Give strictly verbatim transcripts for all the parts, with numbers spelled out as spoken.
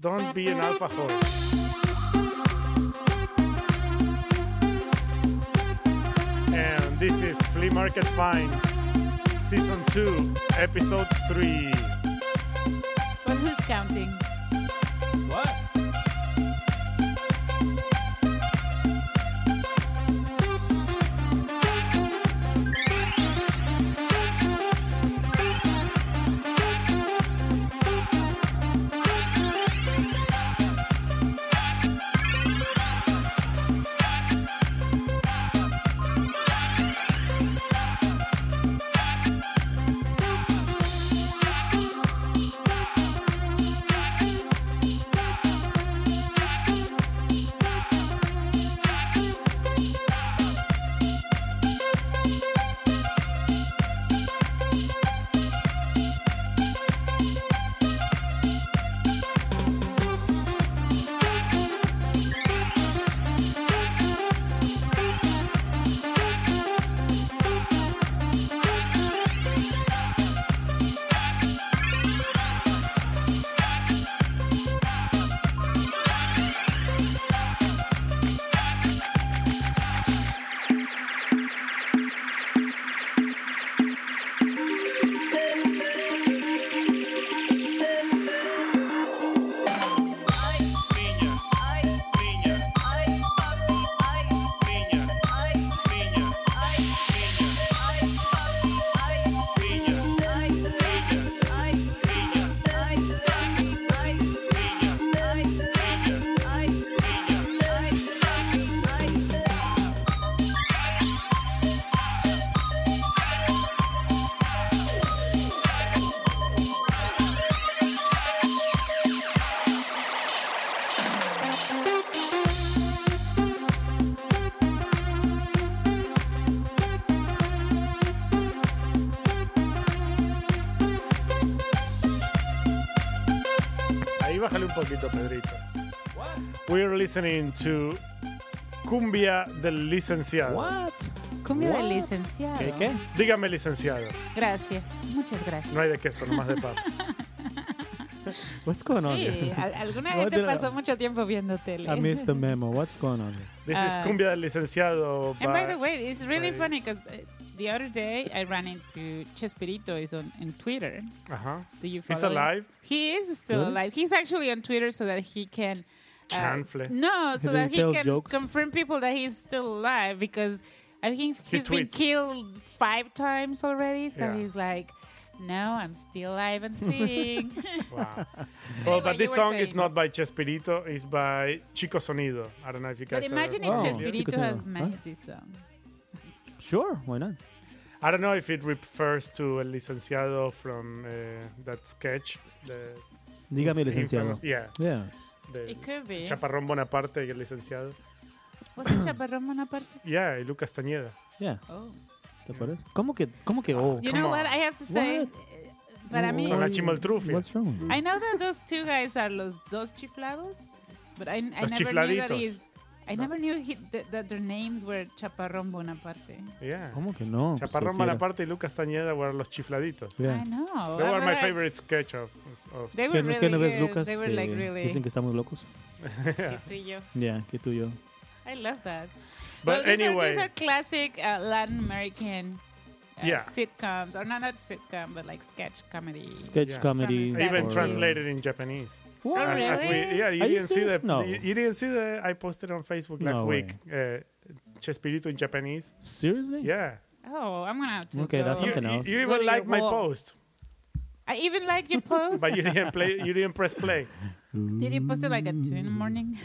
Don't be an alpha horse. And this is Flea Market Finds, Season two, Episode three. Well, who's counting? What? Bájale un poquito, Pedrito. What? We're listening to Cumbia del Licenciado. What? Cumbia What? del licenciado. ¿Qué, qué? Dígame, licenciado. Gracias, muchas gracias. No hay de queso, nomás de papa. What's going on Sí, here? al- alguna What vez te did I- pasó mucho tiempo viendo tele. I missed the memo. What's going on here? This Uh, is Cumbia del Licenciado. And by by- the way, it's really by- funny because uh, the other day I ran into Chespirito is on, on Twitter. Uh-huh. Do you He's follow him? alive? He is still Really? alive. He's actually on Twitter so that he can. uh, Chanfle. no, so He that he tell can jokes? confirm people that he's still alive because I think He he's been tweets. killed five times already. So Yeah. he's like, no, I'm still alive and tweeting. Wow. Well, Anyway, but you this were song is saying. not by Chespirito. It's by Chico Sonido. I don't know if you guys But imagine ever- if Oh, Chespirito Chico has Sonido. made Huh? this song. Sure, why not? I don't know if it refers to El Licenciado from uh, that sketch. The Dígame, licenciado. infamous- yeah. Yeah. The It could be. Chaparrón Bonaparte y el licenciado. ¿Was it Chaparrón Bonaparte? Yeah, y Lucas Tañeda. Yeah. Oh. ¿Te acuerdas? ¿Cómo que, cómo que, oh? You come know on. what? I have to say, What? uh, para mí, Con la Chimoltrufia. What's wrong? I know that those two guys are los dos chiflados, but I, I Los never knew that chifladitos. he's, I No. never knew he, that, that their names were Chaparrón Bonaparte. Yeah. ¿Cómo que no? Chaparrón Pues, sí era. Bonaparte y Lucas Tañeda were los chifladitos. Yeah. I know. They I were my like- favorite sketch of. of They ¿Qué, were really qué no ves, good. Lucas? They were Que like really. Dicen que estamos locos. que tú y yo. Yeah, que tú y yo. I love that. But well, these anyway, are, these are classic uh, Latin American uh, Yeah. sitcoms, or not not sitcom, but like sketch comedy. Sketch Yeah. comedy. From the even or- translated in Japanese. Oh, As- as we- really? yeah, you Are you didn't see the. serious? No. You, you didn't see the. I posted on Facebook last No week. Uh, Chespirito in Japanese. Seriously? Yeah. Oh, I'm gonna have to Okay, go. that's You, something you, else. you Go even to liked your my wall. post, I even like your post. but you didn't play. You didn't press play. Did you post it like at two in the morning?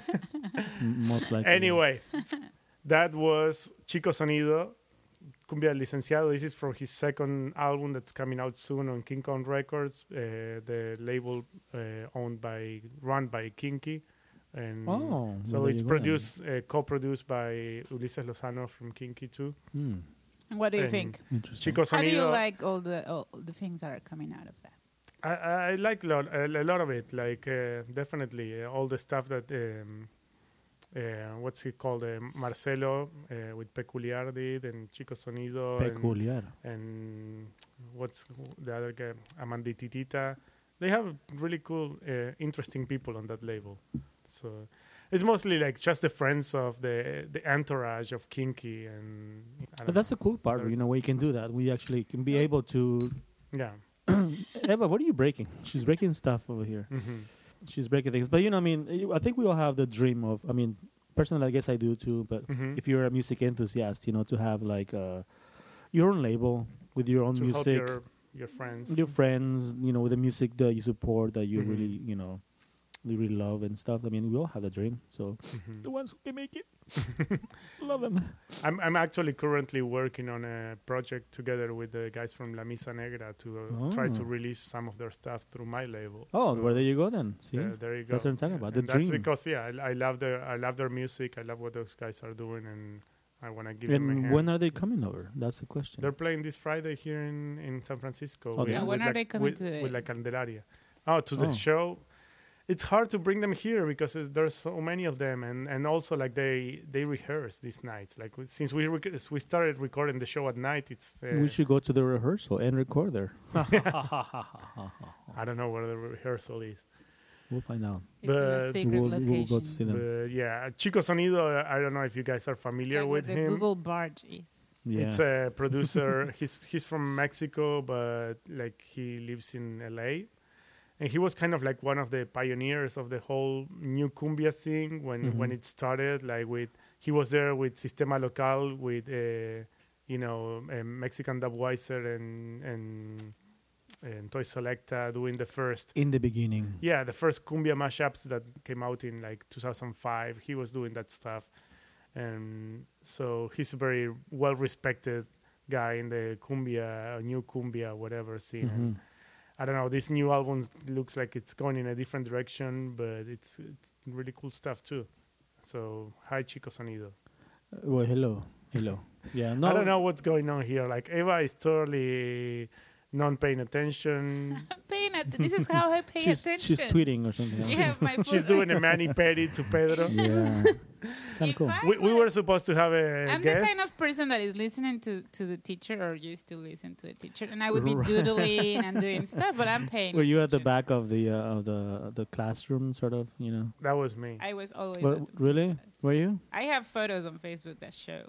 M- Most likely. Anyway, that was Chico Sonido, Cumbia del Licenciado. This is from his second album that's coming out soon on King Kong Records, uh, the label uh, owned by, run by Kinky. And Oh, so well, there it's you go. produced, uh, co-produced by Ulises Lozano from Kinky too. Hmm, And what do you And think? interesting. Chico How do you Sonido. like all the all the things that are coming out of that? I, I like lot, a, a lot of it. Like uh, definitely uh, all the stuff that um, uh, what's it called? Uh, Marcelo uh, with Peculiar did, and Chico Sonido, and, Peculiar. and what's the other guy? Amandititita. they have really cool, uh, interesting people on that label. So it's mostly like just the friends of the the entourage of Kinky, and I But don't that's know. the cool part, you know, where you can do that. We actually can be able to. Yeah. Eva, what are you breaking? She's breaking stuff over here. Hmm. She's breaking things. But, you know, I mean, you- I think we all have the dream of, I mean, personally, I guess I do too. But Hmm. if you're a music enthusiast, you know, to have like uh, your own label with your own to help music, your your friends. your friends, you know, with the music that you support, that you Mhm. really, you know, you really love and stuff. I mean, we all have the dream. So Mhm. the ones who can make it, love them. I'm I'm actually currently working on a project together with the guys from La Misa Negra to uh, try to Oh. release some of their stuff through my label. Oh, So, well, there you go then. See, uh, there you go. that's what I'm talking about. The And dream. That's because yeah, I, I love their I love their music. I love what those guys are doing, and I want to give them a And hand. when are they coming over? That's the question. They're playing this Friday here in, in San Francisco. Oh, with, yeah. And when with are like, they coming with, to the- with La Candelaria? Oh, to the Oh. show. It's hard to bring them here because it's- there's so many of them, and, and also like they they rehearse these nights. Like we- since we rec- s- we started recording the show at night, it's uh, we should go to the rehearsal and record there. I don't know where the rehearsal is. We'll find out. It's in a But secret We'll, location. we'll go to see them. But yeah, Chico Sonido. I don't know if you guys are familiar Like with the him. Google barge is. Yeah. It's a producer. he's he's from Mexico, but like he lives in L A. And he was kind of like one of the pioneers of the whole new cumbia thing when, when Mhm. it started. Like with he was there with Sistema Local, with uh, you know uh, Mexican Dubweiser and and and Toy Selecta doing the first In the beginning. yeah the first cumbia mashups that came out in like two thousand five. He was doing that stuff, and so he's a very well respected guy in the cumbia, new cumbia, whatever scene. And Mhm. I don't know. This new album looks like it's going in a different direction, but it's it's really cool stuff too. So hi, Chico Sonido. Uh, well, hello. Hello. Yeah. No. I don't know what's going on here. Like Eva is totally non paying attention. I'm paying att- This is how I pay She's, attention. she's tweeting or something. You have my She's phone. doing a mani pedi to Pedro. Yeah. Sound If cool. I We, we were- were supposed to have a I'm guest. the kind of person that is listening to, to the teacher or used to listen to a teacher, and I would be Right. doodling and doing stuff, but I'm paying. Were you at the attention. back of the uh, of the the classroom, sort of? You know. That was me. I was always. Well, at the- really? Were you? I have photos on Facebook that show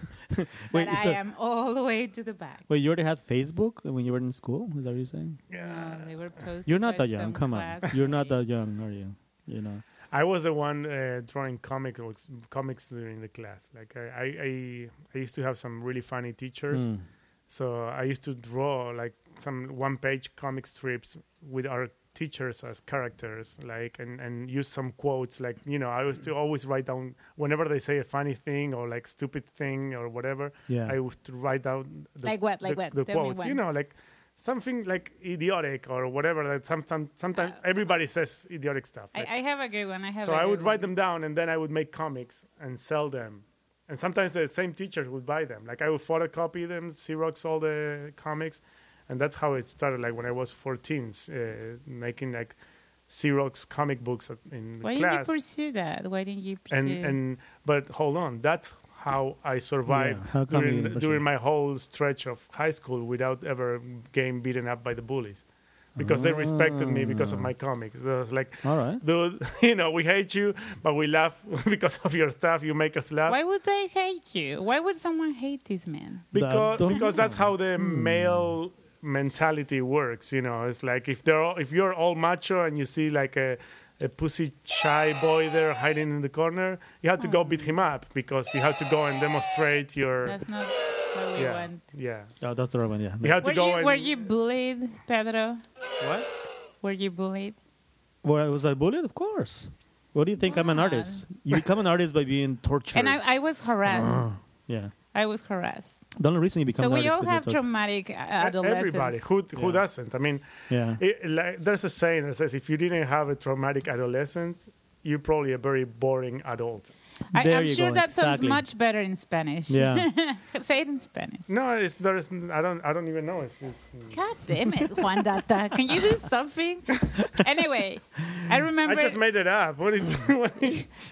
Wait, that so- I am all the way to the back. Wait, you already had Facebook when you were in school? Is that what you're saying? Yeah. No, they were posted. You're not by that young. some Come on. class You're not that mates. young, are you? You know. I was the one uh, drawing comics comics during the class. Like I, I, I, I used to have some really funny teachers. Mm. So I used to draw like some one-page comic strips with our teachers as characters, like and, and use some quotes. Like you know, I used to always write down whenever they say a funny thing or like stupid thing or whatever. Yeah. I used to write down the, Like what? Like the, what? the Tell me quotes. one. You know, like something like idiotic or whatever. That some, some sometimes Uh, everybody says idiotic stuff. I, Like, I have a good one. I have. so a I good would write one. them down and then I would make comics and sell them. And sometimes the same teacher would buy them. Like I would photocopy them, Xerox all the comics. And that's how it started. Like when I was fourteen, uh, making like Xerox comic books at, in Why class. didn't you pursue that? Why didn't you pursue? and and but hold on, that's how I survived Yeah, how come you during didn't pursue during it? my whole stretch of high school without ever getting beaten up by the bullies. Because they respected me because of Ah. my comics. So it's like, All right. dude, you know, we hate you, but we laugh because of your stuff. You make us laugh. Why would they hate you? Why would someone hate this man? Because That- because that's how the Hmm. male mentality works. You know, it's like if they're all, if you're all macho and you see like a a pussy shy boy there hiding in the corner, you have to go beat him up because you have to go and demonstrate your That's not what we yeah want. yeah. Oh, that's the right one. Yeah. You have Were to go you, and were you bullied, Pedro? what? Were you bullied? Well, was I bullied? Of course. What do you think? I'm an What? artist. You become an artist by being tortured. And I, I was harassed. yeah. I was harassed. The only reason you become So an we artist all is have you're tortured. traumatic uh, E- adolescence. Everybody who who Yeah. doesn't? I mean, Yeah. it, like, there's a saying that says if you didn't have a traumatic adolescence, you're probably a very boring adult. I, There I'm you sure go, that sounds exactly. much better in Spanish. Yeah. Say it in Spanish. No, it's there's I don't I don't even know if it's. God damn it, Juan Data. Can you do something? Anyway, I remember. I just made it up. What is? What is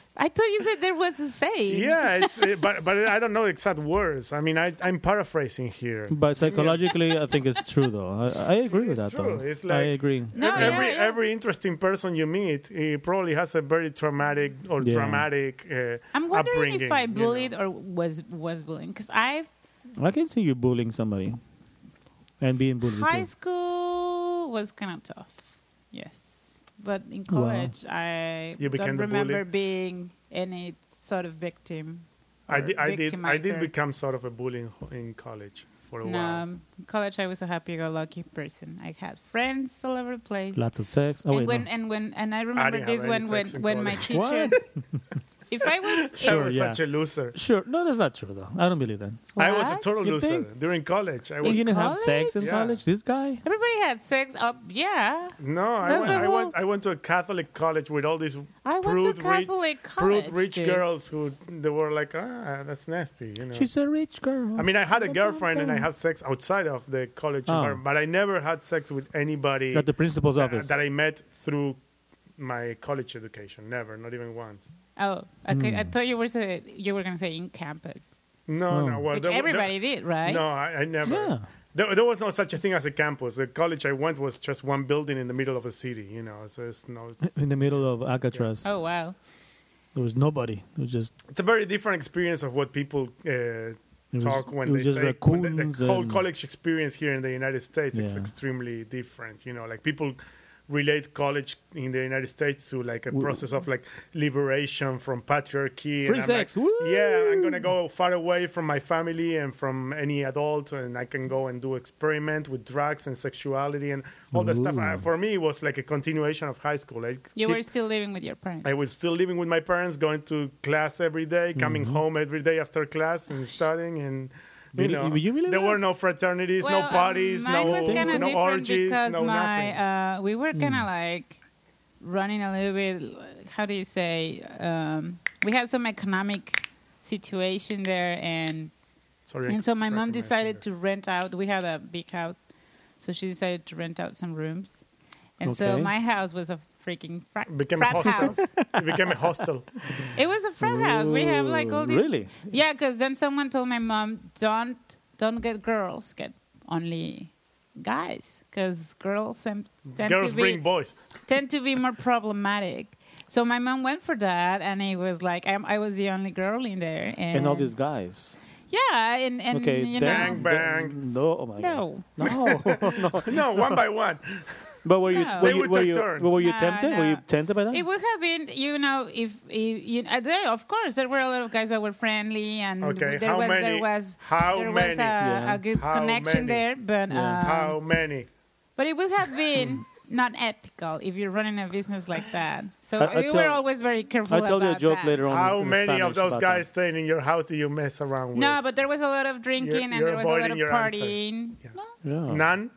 I thought you said there was a saying. Yeah, it's, uh, but but I don't know exact words. I mean, I, I'm paraphrasing here. But psychologically, I think it's true, though. I, I agree with that, true. though. It's I like- agree. No, every yeah, yeah. every interesting person you meet, he probably has a very traumatic or Yeah. dramatic. Uh, I'm wondering if upbringing, I you know. bullied or was was bullying because I I can see you bullying somebody and being bullied high too. school was kind of tough. Yes, but in Wow. college I You became don't the remember bully? being any sort of victim. I or did I did I did victimizer. become sort of a bully in, in college for a No, while. um, in college I was a happy-go-lucky person. I had friends all over the place. Lots of sex. Oh, and wait, when no. and when and I remember didn't this have any when when sex in when my college. teacher. If I was I Sure, was yeah. such a loser. Sure. No, that's not true, though. I don't believe that. I was a What? total You loser think? during college. I You was didn't have sex in Yeah. college? This guy? Everybody had sex. Up, yeah. no. I That's went. the I whole- went. I went to a Catholic college with all these I went Prude, to rich- Catholic college. prude rich dude. girls who they were like, ah, that's nasty. You know. She's a rich girl. I mean, I had a girlfriend and I had sex outside of the college Oh. environment, but I never had sex with anybody At the principal's uh, office. that I met through my college education. Never, not even once. Oh, okay. I Hmm. thought you were say, you were gonna say in campus, No, Oh. no. Well, which there, everybody did, there, right? No, I, I never. Yeah. There, there was no such a thing as a campus. The college I went was just one building in the middle of a city. You know, so it's no. In the middle of Alcatraz. Oh wow. There was nobody. It was just, It's a very different experience of what people uh, it was, talk when it was they just say when the, raccoons. the whole and- college experience here in the United States is Yeah. extremely different. You know, like people relate college in the United States to like a Woo. process of like liberation from patriarchy. Free and I'm sex. Like, Woo! yeah, I'm gonna go far away from my family and from any adult, and I can go and do experiment with drugs and sexuality and all that stuff. Uh, Ooh. for me, it was like a continuation of high school. Like You keep- were still living with your parents. I was still living with my parents, going to class every day, coming Mhm. home every day after class and studying. And you Really? know, You believe there that? were no fraternities, Well, no parties, um, mine no, was kind of no different orgies, because no my nothing. uh, we were kind of Mm. like running a little bit. like, How do you say? Um, we had some economic situation there, and Sorry, and so my mom cracking decided to fingers. rent out. We had a big house, so she decided to rent out some rooms, and so Okay. my house was a freaking fra- Became a frat hostel. house. It became a hostel. It was a frat house. We have like all Ooh, these. Really? Yeah, because then someone told my mom, "Don't don't get girls, get only guys, because girls tend, tend Girls to be bring boys. tend to be more problematic." So my mom went for that, and it was like I, I was the only girl in there, and, And all these guys. yeah, and and Okay, you Bang, know, bang. No, oh my no, God. No. No, one by one. But were you, No. were They you, would were take you, turns. were you No, tempted? Were no. you tempted by that? it would have been, you know, if, if you, uh, they, of course there were a lot of guys that were friendly, and Okay, there how was many? there was How there many? was a, Yeah. a good How connection many? there, but Yeah. um, How many? But it would have been not ethical if you're running a business like that. So I- I we tell- were always very careful I'll tell you a about joke that. later on. How in many Spanish of those about guys that. staying in your house do you mess around with? No, but there was a lot of drinking You're- and you're there was a lot avoiding of your answer. partying. Yeah. No. Yeah. None?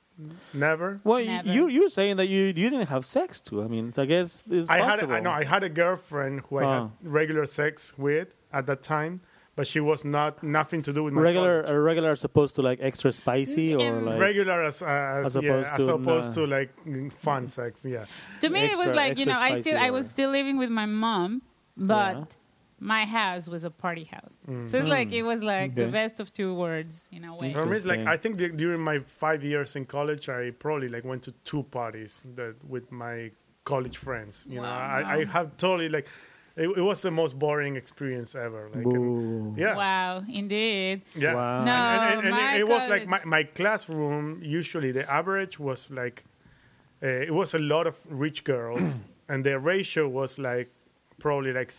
Never? Well, y- Never. you you're saying that you you didn't have sex too. I mean, I guess it's I had possible. a, I know I had a girlfriend who I Oh. had regular sex with at that time, but she was not nothing to do with my regular college. are regular are supposed to like extra spicy or Mm, like regular as, uh, as, As yeah, opposed as to opposed nah. to like mm, fun sex. Yeah, To me, it was Extra- like, you know, extra I still spicy I was or- still living with my mom, but Yeah. my house was a party house. Mm. So it's like Mm. it was like the Okay. best of two worlds in a way. for me, it's like Interesting. I think du- during my five years in college, I probably like went to two parties that with my college friends. You know, I, I Wow. have totally like it, it was the most boring experience ever. Like, and- Boo. yeah, Wow, indeed. yeah. Wow. No, and, and, and my it, it was like my, college- my classroom usually the average was like uh, it was a lot of rich girls and the ratio was like probably like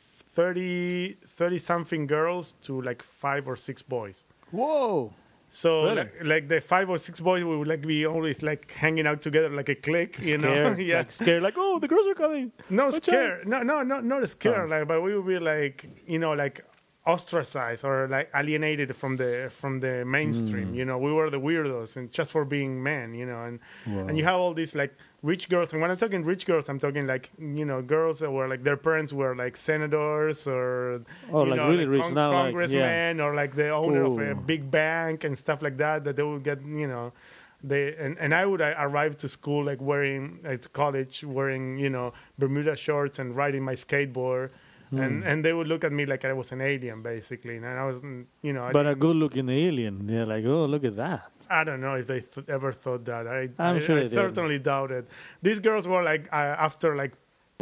thirty, thirty something girls to like five or six boys. Whoa. So Really? like, like the five or six boys we would like be always like hanging out together like a clique, you know. Scared. yeah. Like scared. Like, oh, the girls are coming. No Watch scare. No, no, no, not scare. Oh. Like, but we would be like, you know, like ostracized or like alienated from the from the mainstream. Mm. You know, we were the weirdos, and just for being men. You know, and Wow. and you have all these like rich girls. And when I'm talking rich girls, I'm talking like you know girls that were like their parents were like senators or Oh, you like know, really like rich, not like- congressmen or like the owner of a Ooh. big bank and stuff like that. That they would get you know. they and, and I would uh, arrive to school like wearing at college wearing you know Bermuda shorts and riding my skateboard. And and they would look at me like I was an alien, basically. And I wasn't, you know. I But a good-looking alien. They're like, oh, look at that. I don't know if they th- ever thought that. I, I'm I, sure I they did. certainly doubt it. These girls were like uh, after like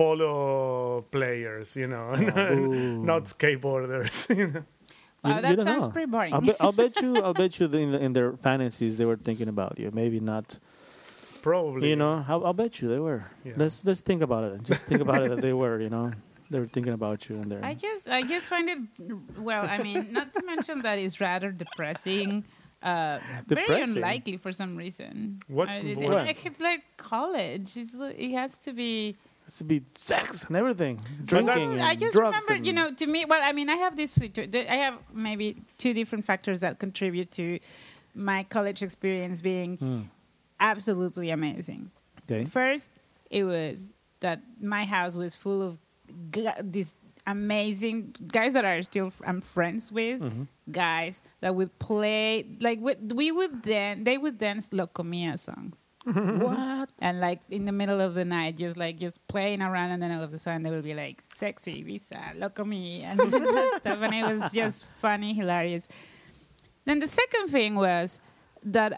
polo players, you know, Ooh. not skateboarders. You know? Wow, you that don't sounds know. pretty boring. I'll, bet, I'll bet you. I'll bet you. The, in, the, in their fantasies, they were thinking about you. Maybe not. Probably. You know, I'll, I'll bet you they were. Yeah. Let's let's think about it. Just think about it that they were. You know, they were thinking about you and their. I just, I just find it. Well, I mean, not to mention that it's rather depressing. Uh, very Depressing? unlikely for some reason. What's- I, it, what? like, it's like college. It's, li- it has to be. It has to be sex and everything, that's- drinking. and I just drugs remember, and- you know, to me. Well, I mean, I have this. I have maybe two different factors that contribute to my college experience being Hmm. absolutely amazing. Okay. First, it was that my house was full of g- these amazing guys that are still I'm friends with. Mhm. Guys that would play like we, we would then they would dance Locomia songs. What? And like in the middle of the night, just like just playing around, and then all of a sudden they would be like "sexy Visa, Locomia," and stuff, and it was just funny, hilarious. Then the second thing was that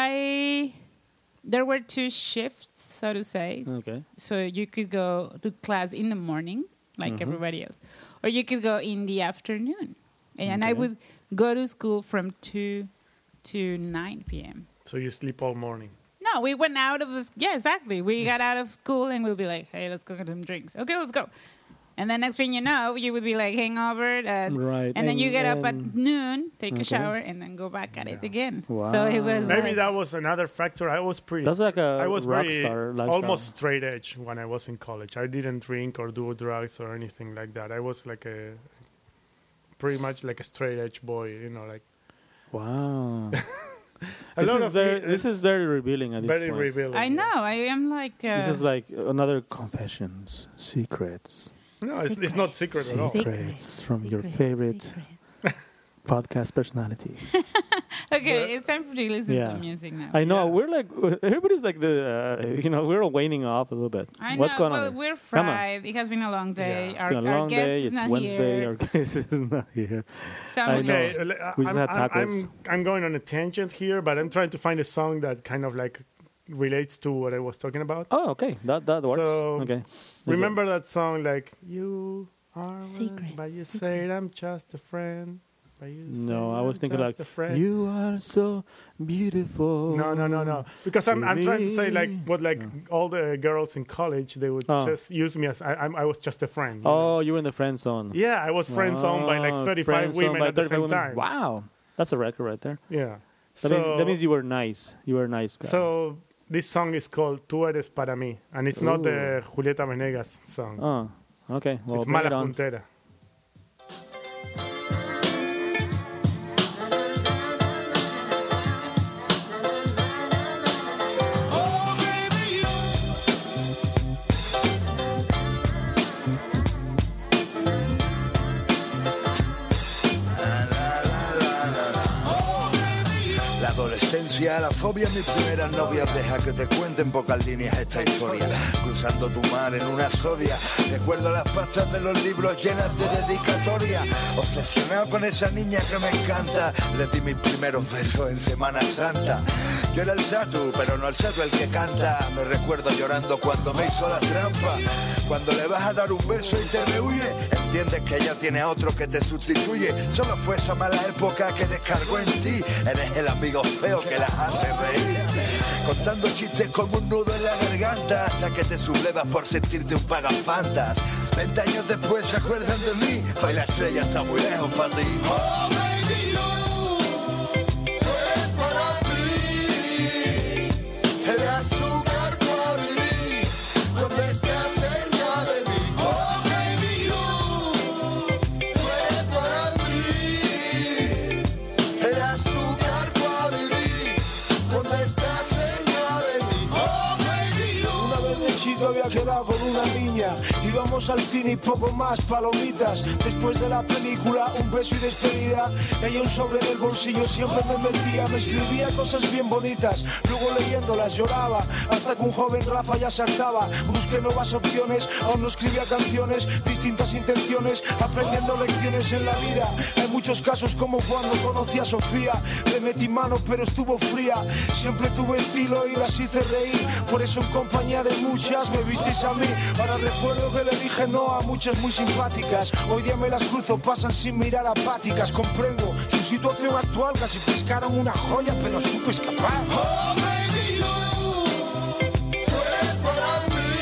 I there were two shifts, so to say. Okay. So you could go to class in the morning, like Mhm. everybody else, or you could go in the afternoon. And I Okay. would go to school from two to nine p.m. So you sleep all morning. No, we went out of the... Yeah, exactly. We got out of school and we'd be like, hey, let's go get some drinks. Okay, let's go. And then next thing you know, you would be like hangover. At, Right. And then you get up at and- noon, take Okay. a shower, and then go back at it Yeah. again. So it was Wow. Maybe like, that was another factor. I was pretty. That's like a I was rock very star lifestyle. almost straight edge when I was in college. I didn't drink or do drugs or anything like that. I was like a pretty much like a straight edge boy. You know, like Wow. a this lot is of very. me- This is very revealing at this very point. revealing. I know. I am like... Uh, This is like another confessions, secrets, No, it's, it's not secret at all. secrets from your favorite podcast personalities. Okay, it's time for you to listen Yeah. to music now. I know Yeah. we're like everybody's like the uh, you know we're all waning off a little bit. I What's know. going well, on? there? we're Come on. fried. It has been a long day. Yeah. It's our been a our long guest day. is It's not Wednesday. here. Our guest is not here. Somebody- know. Okay, le- We I'm, just had I'm, tacos. I'm, I'm going on a tangent here, but I'm trying to find a song that kind of like relates to what I was talking about. Oh, okay, that that works. So, okay. Is Remember that song like you are one, Secret, but you secret. say I'm just a friend. But you No, say I was I'm thinking just like a friend. you are so beautiful. No, no, no, no. Because I'm, to I'm trying to say like me. what like No. all the girls in college they would Oh. just use me as I, I'm, I was just a friend. you Oh, know? you were in the friend zone. yeah, I was friend zoned by like Oh, thirty-five friend-zoned women by at the thirty-five same women. time. Wow, that's a record right there. Yeah. That, so means, that means you were nice. You were a nice guy. so this song is called "Tú eres para mí," and it's not the Julieta Venegas song. oh, okay. Well, it's bring Mala it on. Juntera. La adolescencia, la fobia, mis primeras novias. Deja que te cuente en pocas líneas esta historia. Cruzando tu mar en una sodia. Recuerdo las pastas de los libros llenas de dedicatorias. Obsesionado con esa niña que me encanta. Le di mis primeros besos en Semana Santa. Yo era el Satu, pero no el Satu el que canta. Me recuerdo llorando cuando me hizo la trampa. Cuando le vas a dar un beso y te rehuye, entiendes que ella tiene a otro que te sustituye. Solo fue esa mala época que descargó en ti. Eres el amigo feo que las hace reír. Contando chistes con un nudo en la garganta, hasta que te sublevas por sentirte un pagafantas. Veinte años después se acuerdan de mí. Hoy la estrella está muy lejos para ti. Oh, baby, you, tú eres para mí. El azúcar para mí, cuando estás cerca de mí. Oh, baby, you, tú eres para mí. El azúcar para mí, cuando estás cerca de mí. Oh, baby, you. Una vez de chico había quedado con una niña. día. Íbamos al cine y poco más, palomitas. Después de la película, un beso y despedida. Ella un sobre en el bolsillo siempre me metía. Me escribía cosas bien bonitas, luego leyéndolas lloraba. Hasta que un joven Rafa ya se hartaba. Busqué nuevas opciones, aún no escribía canciones. Distintas intenciones, aprendiendo lecciones en la vida. Hay muchos casos como cuando conocí a Sofía. Le metí mano pero estuvo fría. Siempre tuve estilo y las hice reír. Por eso en compañía de muchas me visteis a mí. Ahora recuerdo que le dije no a muchas muy simpáticas. Hoy día me las cruzo, pasan sin mirar apáticas. Comprendo su situación actual, casi pescaron una joya pero supe escapar. Oh, baby, you, tú eres para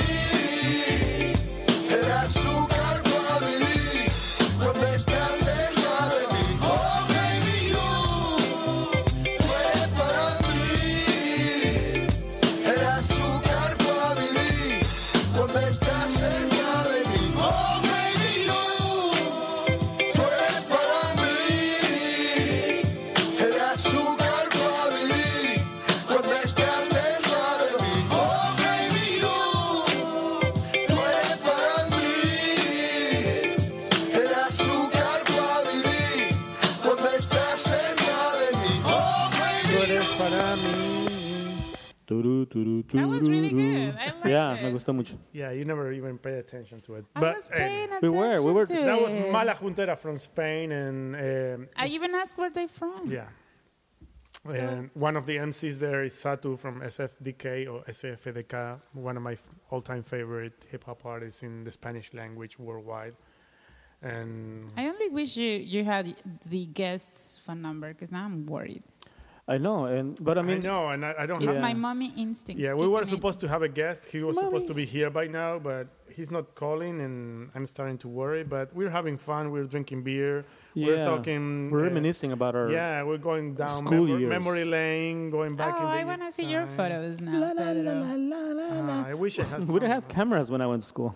mí el azúcar para vivir cuando estás cerca de mí. Oh, baby, you, tú eres para mí el azúcar para vivir cuando estás cerca de mí. Oh, baby, you, tú eres para mí el azúcar para vivir cuando estás cerca de mí. Oh, baby, you, tú eres para mí el azúcar para vivir cuando estás cerca de mí. Oh, baby, Tú eres para mí. Turu, turu, That was really tururu. good. I liked Yeah, it. me gustó mucho. Yeah, you never even pay attention to it. I But was eh, paying we attention were- we were- to that was it. Mala Juntera from Spain, and um, I even asked where they from. yeah. So- And one of the M Cs there is Satu from S F D K or S F D K, one of my f- all-time favorite hip-hop artists in the Spanish language worldwide. And I only wish you, you had the guest's phone number because now I'm worried. I know, and but I I, mean, know, and I, I don't It's have. my mommy instinct. Yeah, we were supposed to have a guest. He was supposed to Mommy. be here by now, but he's not calling, and I'm starting to worry. But we're having fun. We're drinking beer. We're yeah, talking. we're uh, reminiscing about our. Yeah, we're going down school memor- years. memory lane, going back Oh, in the I want to see your time. photos now, La, la, la, Pedro. la, la, la, la. Ah, I wish I had. We didn't some. have cameras when I went to school.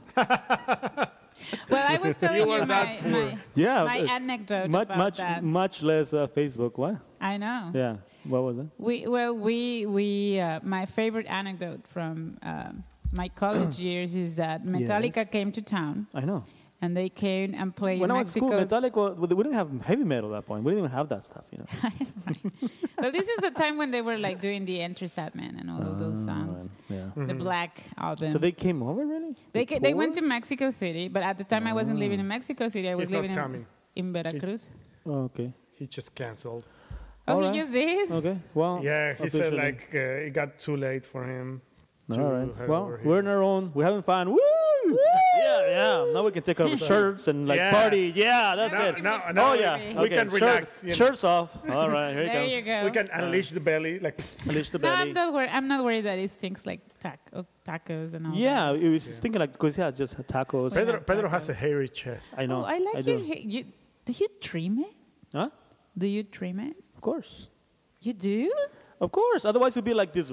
Well, I was telling You you, were my, that poor. my, Yeah, my uh, anecdote much about much that. much less uh, Facebook. What? I know. Yeah, what was it? We well, we we uh, my favorite anecdote from um my college years is that Metallica Yes. came to town I know. and they came and played When in I went to school, Mexico. Metallica, we didn't have heavy metal at that point. We didn't even have that stuff, you know. But this is the time when they were like doing the Enter Sandman and all of those Ah, songs. yeah. The Black album. So they came over, really? They, ca- they went to Before? Mexico City, but at the time I wasn't living Ah. in Mexico City. I was He's not living in, coming. in Veracruz. Oh, okay. He just canceled. Oh, Alright. he just did? Okay. Well. Yeah, he said officially. like uh, it got too late for him. to All right. head Well, over we're here. on our own. We're having fun. Woo! Yeah, yeah. Now we can take off shirts and like Yeah. party. Yeah, that's Now- it. now- now oh we- yeah. we Okay. can Shirt- relax, you know. Shirts off. All right. Here it There comes. you go. We can unleash the belly, like Unleash the No, I'm belly. not worried. I'm not worried that it stinks like taco, tacos and all Yeah, that. it was thinking like because yeah, just tacos. Pedro. Yeah, Pedro tacos. has a hairy chest. I know. Oh, I like do. your hair. You, do you trim it? Huh? Do you trim it? Of course. You do? Of course. Otherwise, it'd be like this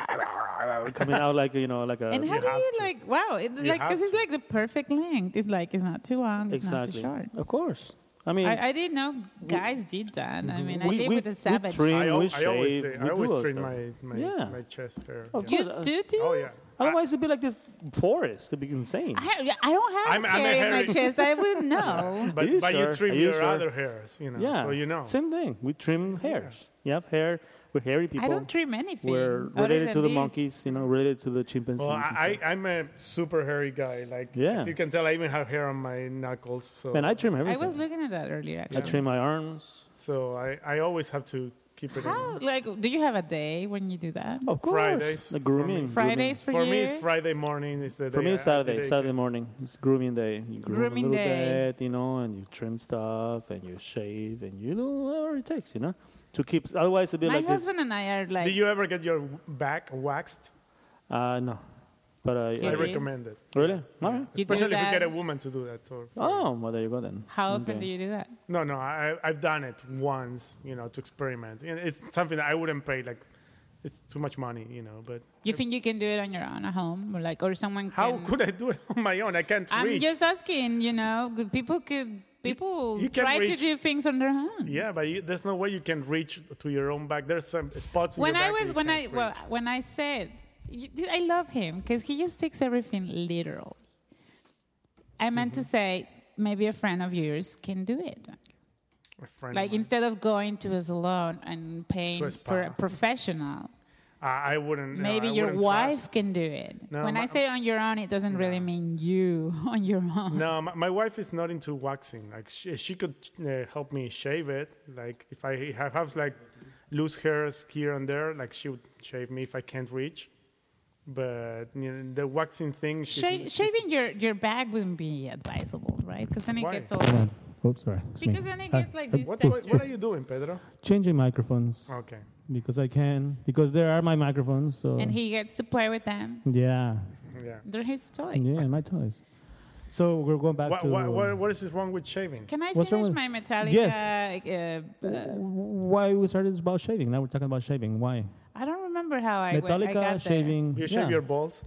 coming out like you know like a. And how you do have you to. like? Wow, it, You like have because it's to. like the perfect length. It's like it's not too long. It's exactly. not too short. Of course. I mean, I, I didn't know guys did that. I mean, I we- live we- with a we savage. trim- I, al- we I always, shave, tra- we I always do all train stuff. my my, Yeah. my chest hair. Of yeah. You course, uh, do do? Oh yeah. otherwise it'd be like this forest. It'd be insane. I, ha- I don't have I'm- I'm a hair in my hairy- chest. I wouldn't know. But, you but sure? you trim Are you your sure? other hairs, you know. Yeah. So you know. Same thing. We trim hairs. You have hair. We're hairy people. I don't trim anything. We're other related than to the this. monkeys, you know, related to the chimpanzees. Well, and I, stuff. I, I'm a super hairy guy. Like, Yeah. as you can tell, I even have hair on my knuckles. So, and I trim I everything. was looking at that earlier. I Actually. trim my arms. so I, I always have to keep it How in. like do you have a day when you do that? Of course. Fridays The for grooming. me. Fridays for, For you. me, it's Friday morning. Is the For day me, I- it's Saturday. I Saturday morning. It's grooming day. You groom Grooming a little day. bit, you know, and you trim stuff, and you shave, and you do whatever it takes, you know, to keep. Otherwise, it'd be My like this. husband and I are like. Did you ever get your back waxed? Uh, no, but uh, I Yeah. yeah. recommend it. really, all right. You do Especially if you that- get a woman to do that. So Oh, well, there you go then. How often Okay. do you do that? No, no, I, I've done it once, you know, to experiment. And it's something that I wouldn't pay, like, it's too much money, you know, but You think you can do it on your own at home, or like, or someone? how can, could I do it on my own? I can't I'm reach. just asking. You know, good people could people you can try to reach- do things on their own. Yeah, but you, there's no way you can reach to your own back. There's some spots in When your I back that was you when I can't well reach. when I said y- I love him because he just takes everything literal. I meant to say maybe a friend of yours can do it. A friend Like of mine. instead of going to a salon and paying To a spa. for a professional, I, I wouldn't. no, maybe I your wouldn't wife trust. can do it. No, when my- I say on your own, it doesn't really No. mean you on your own. No, my, my wife is not into waxing. Like she, she could uh, help me shave it. Like if I have, have like loose hairs here and there, like she would shave me if I can't reach. But you know, the waxing thing, she's, Sha- she's- shaving your, your bag wouldn't be advisable, right? Because then it Why? gets all. Come on. Oops, sorry. It's me. Because then it Uh, gets like uh, this What, texture. what, what are you doing, Pedro? Changing microphones Okay. because I can, because there are my microphones. So And he gets to play with them. yeah, Yeah. They're his toys. yeah, my toys. So we're going back What, to what, what, what is wrong with shaving? Can I What's wrong finish with- my Metallica? Yes. Uh, uh, why we started about shaving. Now we're talking about shaving. Why? I don't remember how I went. I Metallica got there. shaving. You yeah. shave your balls?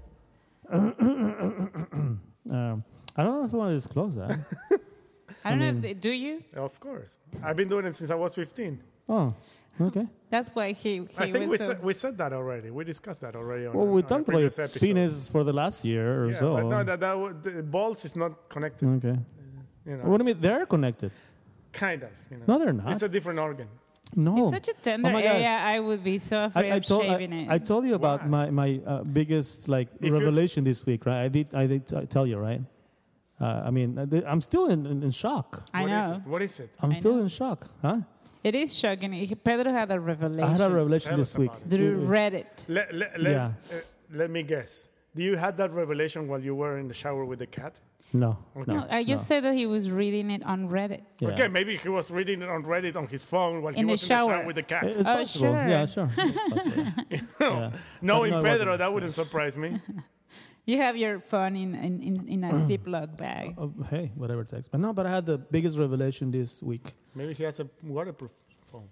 Um, I don't know if I want to disclose that. I don't I know mean- if they, do you? Of course. I've been doing it since I was fifteen. Oh, okay. That's why he, he I think we, was so. sa- we said that already. We discussed that already. On Well, a- we on a talked about your previous episode. penis for the last year or Yeah, so. but no, that, that w- the balls is not connected. okay. You know, What do you mean? They're connected. kind of. You know. No, they're not. It's a different organ. no. It's such a tender Oh my God. area. I would be so afraid I, I of told shaving I, it. I told you about Why? my my uh, biggest like If you- revelation this week, right? I did I did t- tell you, right? Uh, I mean, I did- I'm still in, in, in shock. I What is know. it? What is it? I'm I still know. in shock, huh? It is shocking. He- Pedro had a revelation I had a revelation Tell this us week. about it. through Reddit. Let, let, let, Yeah. uh, let me guess. Do you had that revelation while you were in the shower with the cat? No, Okay. no. No, I just said that he was reading it on Reddit. Yeah. Okay, maybe he was reading it on Reddit on his phone while he In the was in the shower. shower with the cat. It's Oh, possible. sure. Yeah, sure. It's possible. Yeah. Knowing no, it Pedro, wasn't. that wouldn't surprise me. You have your phone in in, in, in a Ziploc bag. Oh, hey, whatever it takes. But no, but I had the biggest revelation this week. Maybe he has a waterproof phone.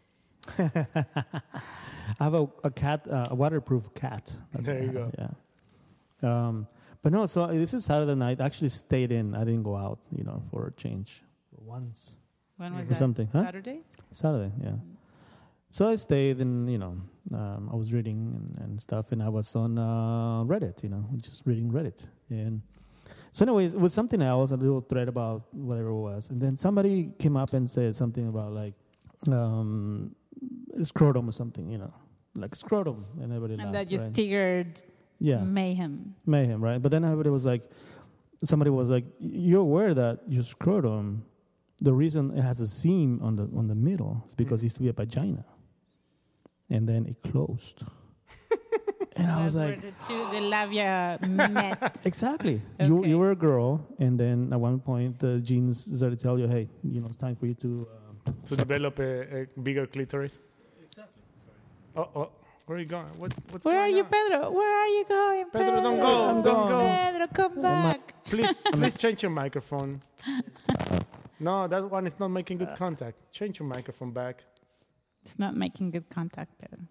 I have a, a cat, uh, a waterproof cat. That's There what I you have, Yeah. Um, but no, so this is Saturday night. I actually stayed in. I didn't go out, you know, for a change for once. When was Or that? something, huh? Saturday? Saturday, yeah. So I stayed and, you know, um, I was reading and, and stuff, and I was on uh, Reddit, you know, just reading Reddit. And so anyways, it was something else, a little thread about whatever it was. And then somebody came up and said something about like um, scrotum or something, you know, like scrotum. And everybody And laughed, that just right? triggered Yeah, mayhem. mayhem, right? But then everybody was like, somebody was like, you're aware that your scrotum, the reason it has a seam on the on the middle is because it used to be a vagina. And then it closed. And I was That's like, where the two, the labia met. exactly. You Okay. you were a girl, and then at one point the genes started to tell you, hey, you know, it's time for you to. Uh, To develop a, a bigger clitoris. Exactly. Oh, oh, where are you going? What, what's Where are going you, on? Pedro? Where are you going, Pedro, Pedro? don't go, I'm don't going. go. Pedro, come back. Please, please change your microphone. No, that one is not making good contact. Change your microphone back. It's not making good contact, Pedro.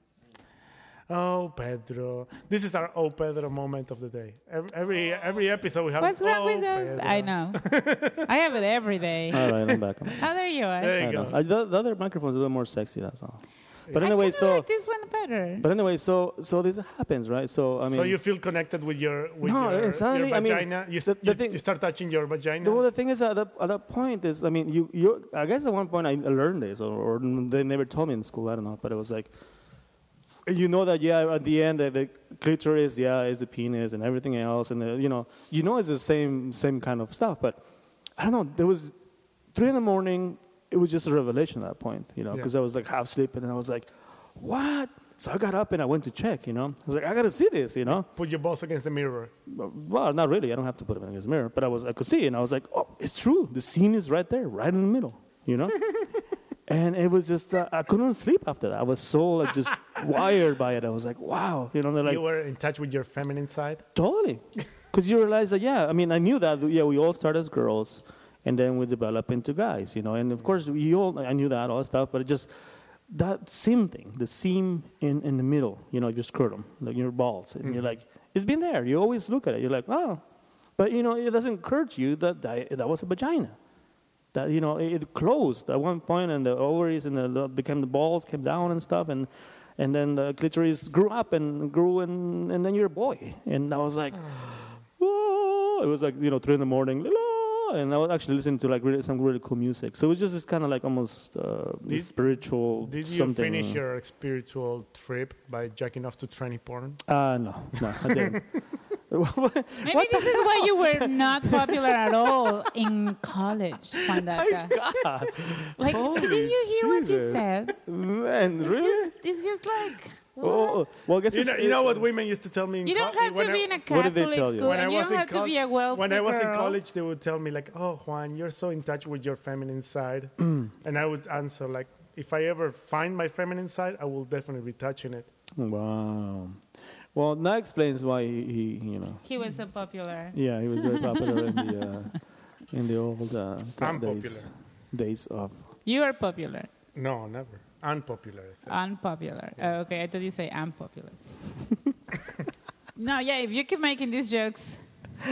Oh, Pedro. This is our Oh, Pedro moment of the day. Every every, every episode we have What's wrong oh, with that? Pedro. I know. I have it every day. all right, I'm back. I'm back. Oh, there you are. There I you know. go. I, the, the other microphone's a little more sexy. That's all. But I anyway, kinda so like this one better. but anyway, so so this happens, right? So I mean, so you feel connected with your with No, your, and suddenly, your I mean, vagina? you, the- the you, thing- you start touching your vagina? The, well, the thing is, at that, at that point is, I mean, you, you, I guess at one point I learned this, or, or they never told me in school. I don't know, but it was like, you know that yeah, at the end the, the clitoris, yeah, is the penis and everything else, and the, you know, you know, it's the same same kind of stuff. But I don't know. There was three in the morning. It was just a revelation at that point, you know, Yeah. because I was like half sleeping, and I was like, what? So I got up and I went to check, you know. I was like, I got to see this, you know. Put your balls against the mirror. Well, not really. I don't have to put them against the mirror, but I was I could see it, and I was like, oh, it's true. The seam is right there, right in the middle, you know. And it was just uh, I couldn't sleep after that. I was so like just wired by it. I was like, wow, you know. They're like you were in touch with your feminine side. totally, because you realize that yeah. I mean, I knew that yeah. We all start as girls, and then we develop into guys, you know. And of course, we all I knew that all that stuff, but it just that seam thing, the seam in, in the middle, you know, your scrotum, like your balls, and you're like, it's been there. You always look at it. You're like, oh, but you know, it doesn't occur to you that that, that was a vagina. That you know, it, it closed at one point, and the ovaries and the, the became the balls came down and stuff, and and then the clitoris grew up and grew, and and then you're a boy. And I was like, whoa! It was like you know, three in the morning. La, oh, and I was actually listening to like really, some really cool music. So it was just this kind of like almost uh, Did- spiritual. Did you something. finish your spiritual trip by jacking off to tranny porn? Uh, no, no, I didn't. Maybe this is why you were not popular at all in college, Juan Daca. God, Like, Holy did you hear what you Jesus. said? man, It's really? just, it's just like, Oh, oh, well, I guess You it's, know, you know what women used to tell me in you don't co- have when to I- be in a What did Catholic they tell you? school, When I and you was don't in have to col- be a wealthy When I was in girl. college, they would tell me like, "Oh, Juan, you're so in touch with your feminine side," and I would answer like, "If I ever find my feminine side, I will definitely be touching it." Wow. Well, that explains why he, he, you know, He was so popular. yeah, he was very popular in the uh, in the old uh, t- I'm days popular. days of. You are popular. No, never. Unpopular. I said. Unpopular. Oh, okay, I thought you say unpopular. No, yeah, if you keep making these jokes,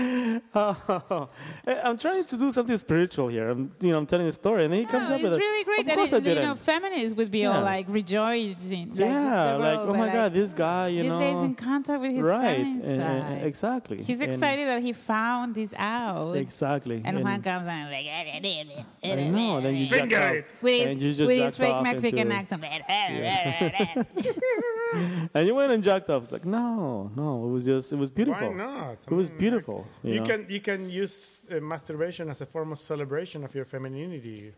I'm trying to do something spiritual here. I'm, you know, I'm telling a story, and then he no, comes up it's with a, really great Of that course it, I you know didn't. feminists would be all Yeah. like rejoicing. Like, yeah, the like world, oh but, my like, God, this guy, you this know, guy's in contact with his right? feminine and- and- side. exactly. He's And- excited that he found this out. Exactly. And Juan comes and like, I know. Then you Finger jack it. off, with and you his, just with his jacked fake off Mexican into- accent. and you went and jacked off. It's like no, no. It was just, it was beautiful. Why not? It was I mean, beautiful. You, You, know? can you can use uh, masturbation as a form of celebration of your femininity.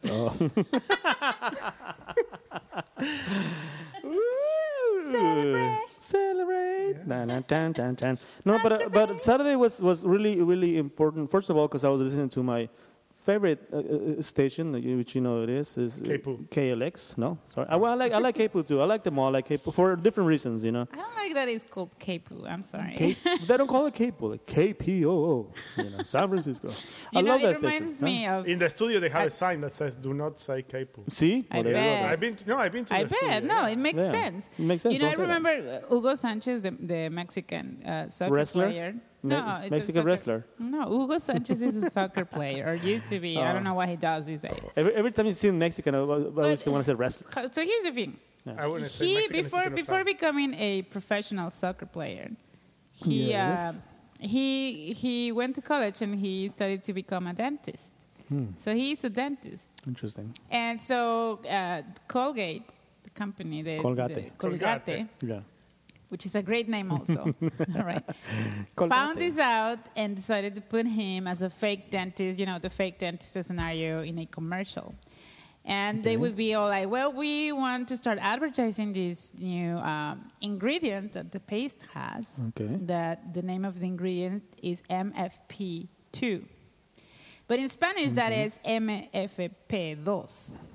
Celebrate, celebrate. Dun, dun, dun, dun, dun. No, but uh, but Saturday was was really really important. First of all, because I was listening to my favorite uh, uh, station, uh, which you know it is, is uh, K P O. K L X. No, sorry. I, well, I like I like K P O too. I like them all. I like K P O for different reasons. You know, I don't like that it's called K P O. I'm sorry. K- they don't call it K P O, like K P O O. You know, San Francisco. you I know, love it that reminds station. me Huh? of. In the studio, they have I- a sign that says "Do not say K P O." See, I Well, there you go bet. then. I've been to, no, I've been to I the bet. studio. No, yeah. it makes Yeah. sense. It makes sense. You know, I Don't say that. remember uh, Hugo Sanchez, the, the Mexican uh, soccer Wrestler? player. Me- No, it's a Mexican soccer- wrestler. No, Hugo Sanchez is a soccer player, or used to be. I Oh. don't know what he does these days. Every, every time you see Mexican, I, I always But- want to say wrestler. So here's the thing. I wouldn't say He Mexican before institute of before sound. becoming a professional soccer player, he Yes. uh, he he went to college and he studied to become a dentist. Hmm. So he's a dentist, Interesting. and so uh, Colgate, the company, the Colgate. the Colgate, Colgate. Yeah. which is a great name also. All right. Colgate. Found this out and decided to put him as a fake dentist, you know, the fake dentist scenario in a commercial. And they Okay. would be all like, well, we want to start advertising this new um, ingredient that the paste has. Okay. That the name of the ingredient is M F P two. But in Spanish, that is M F P two.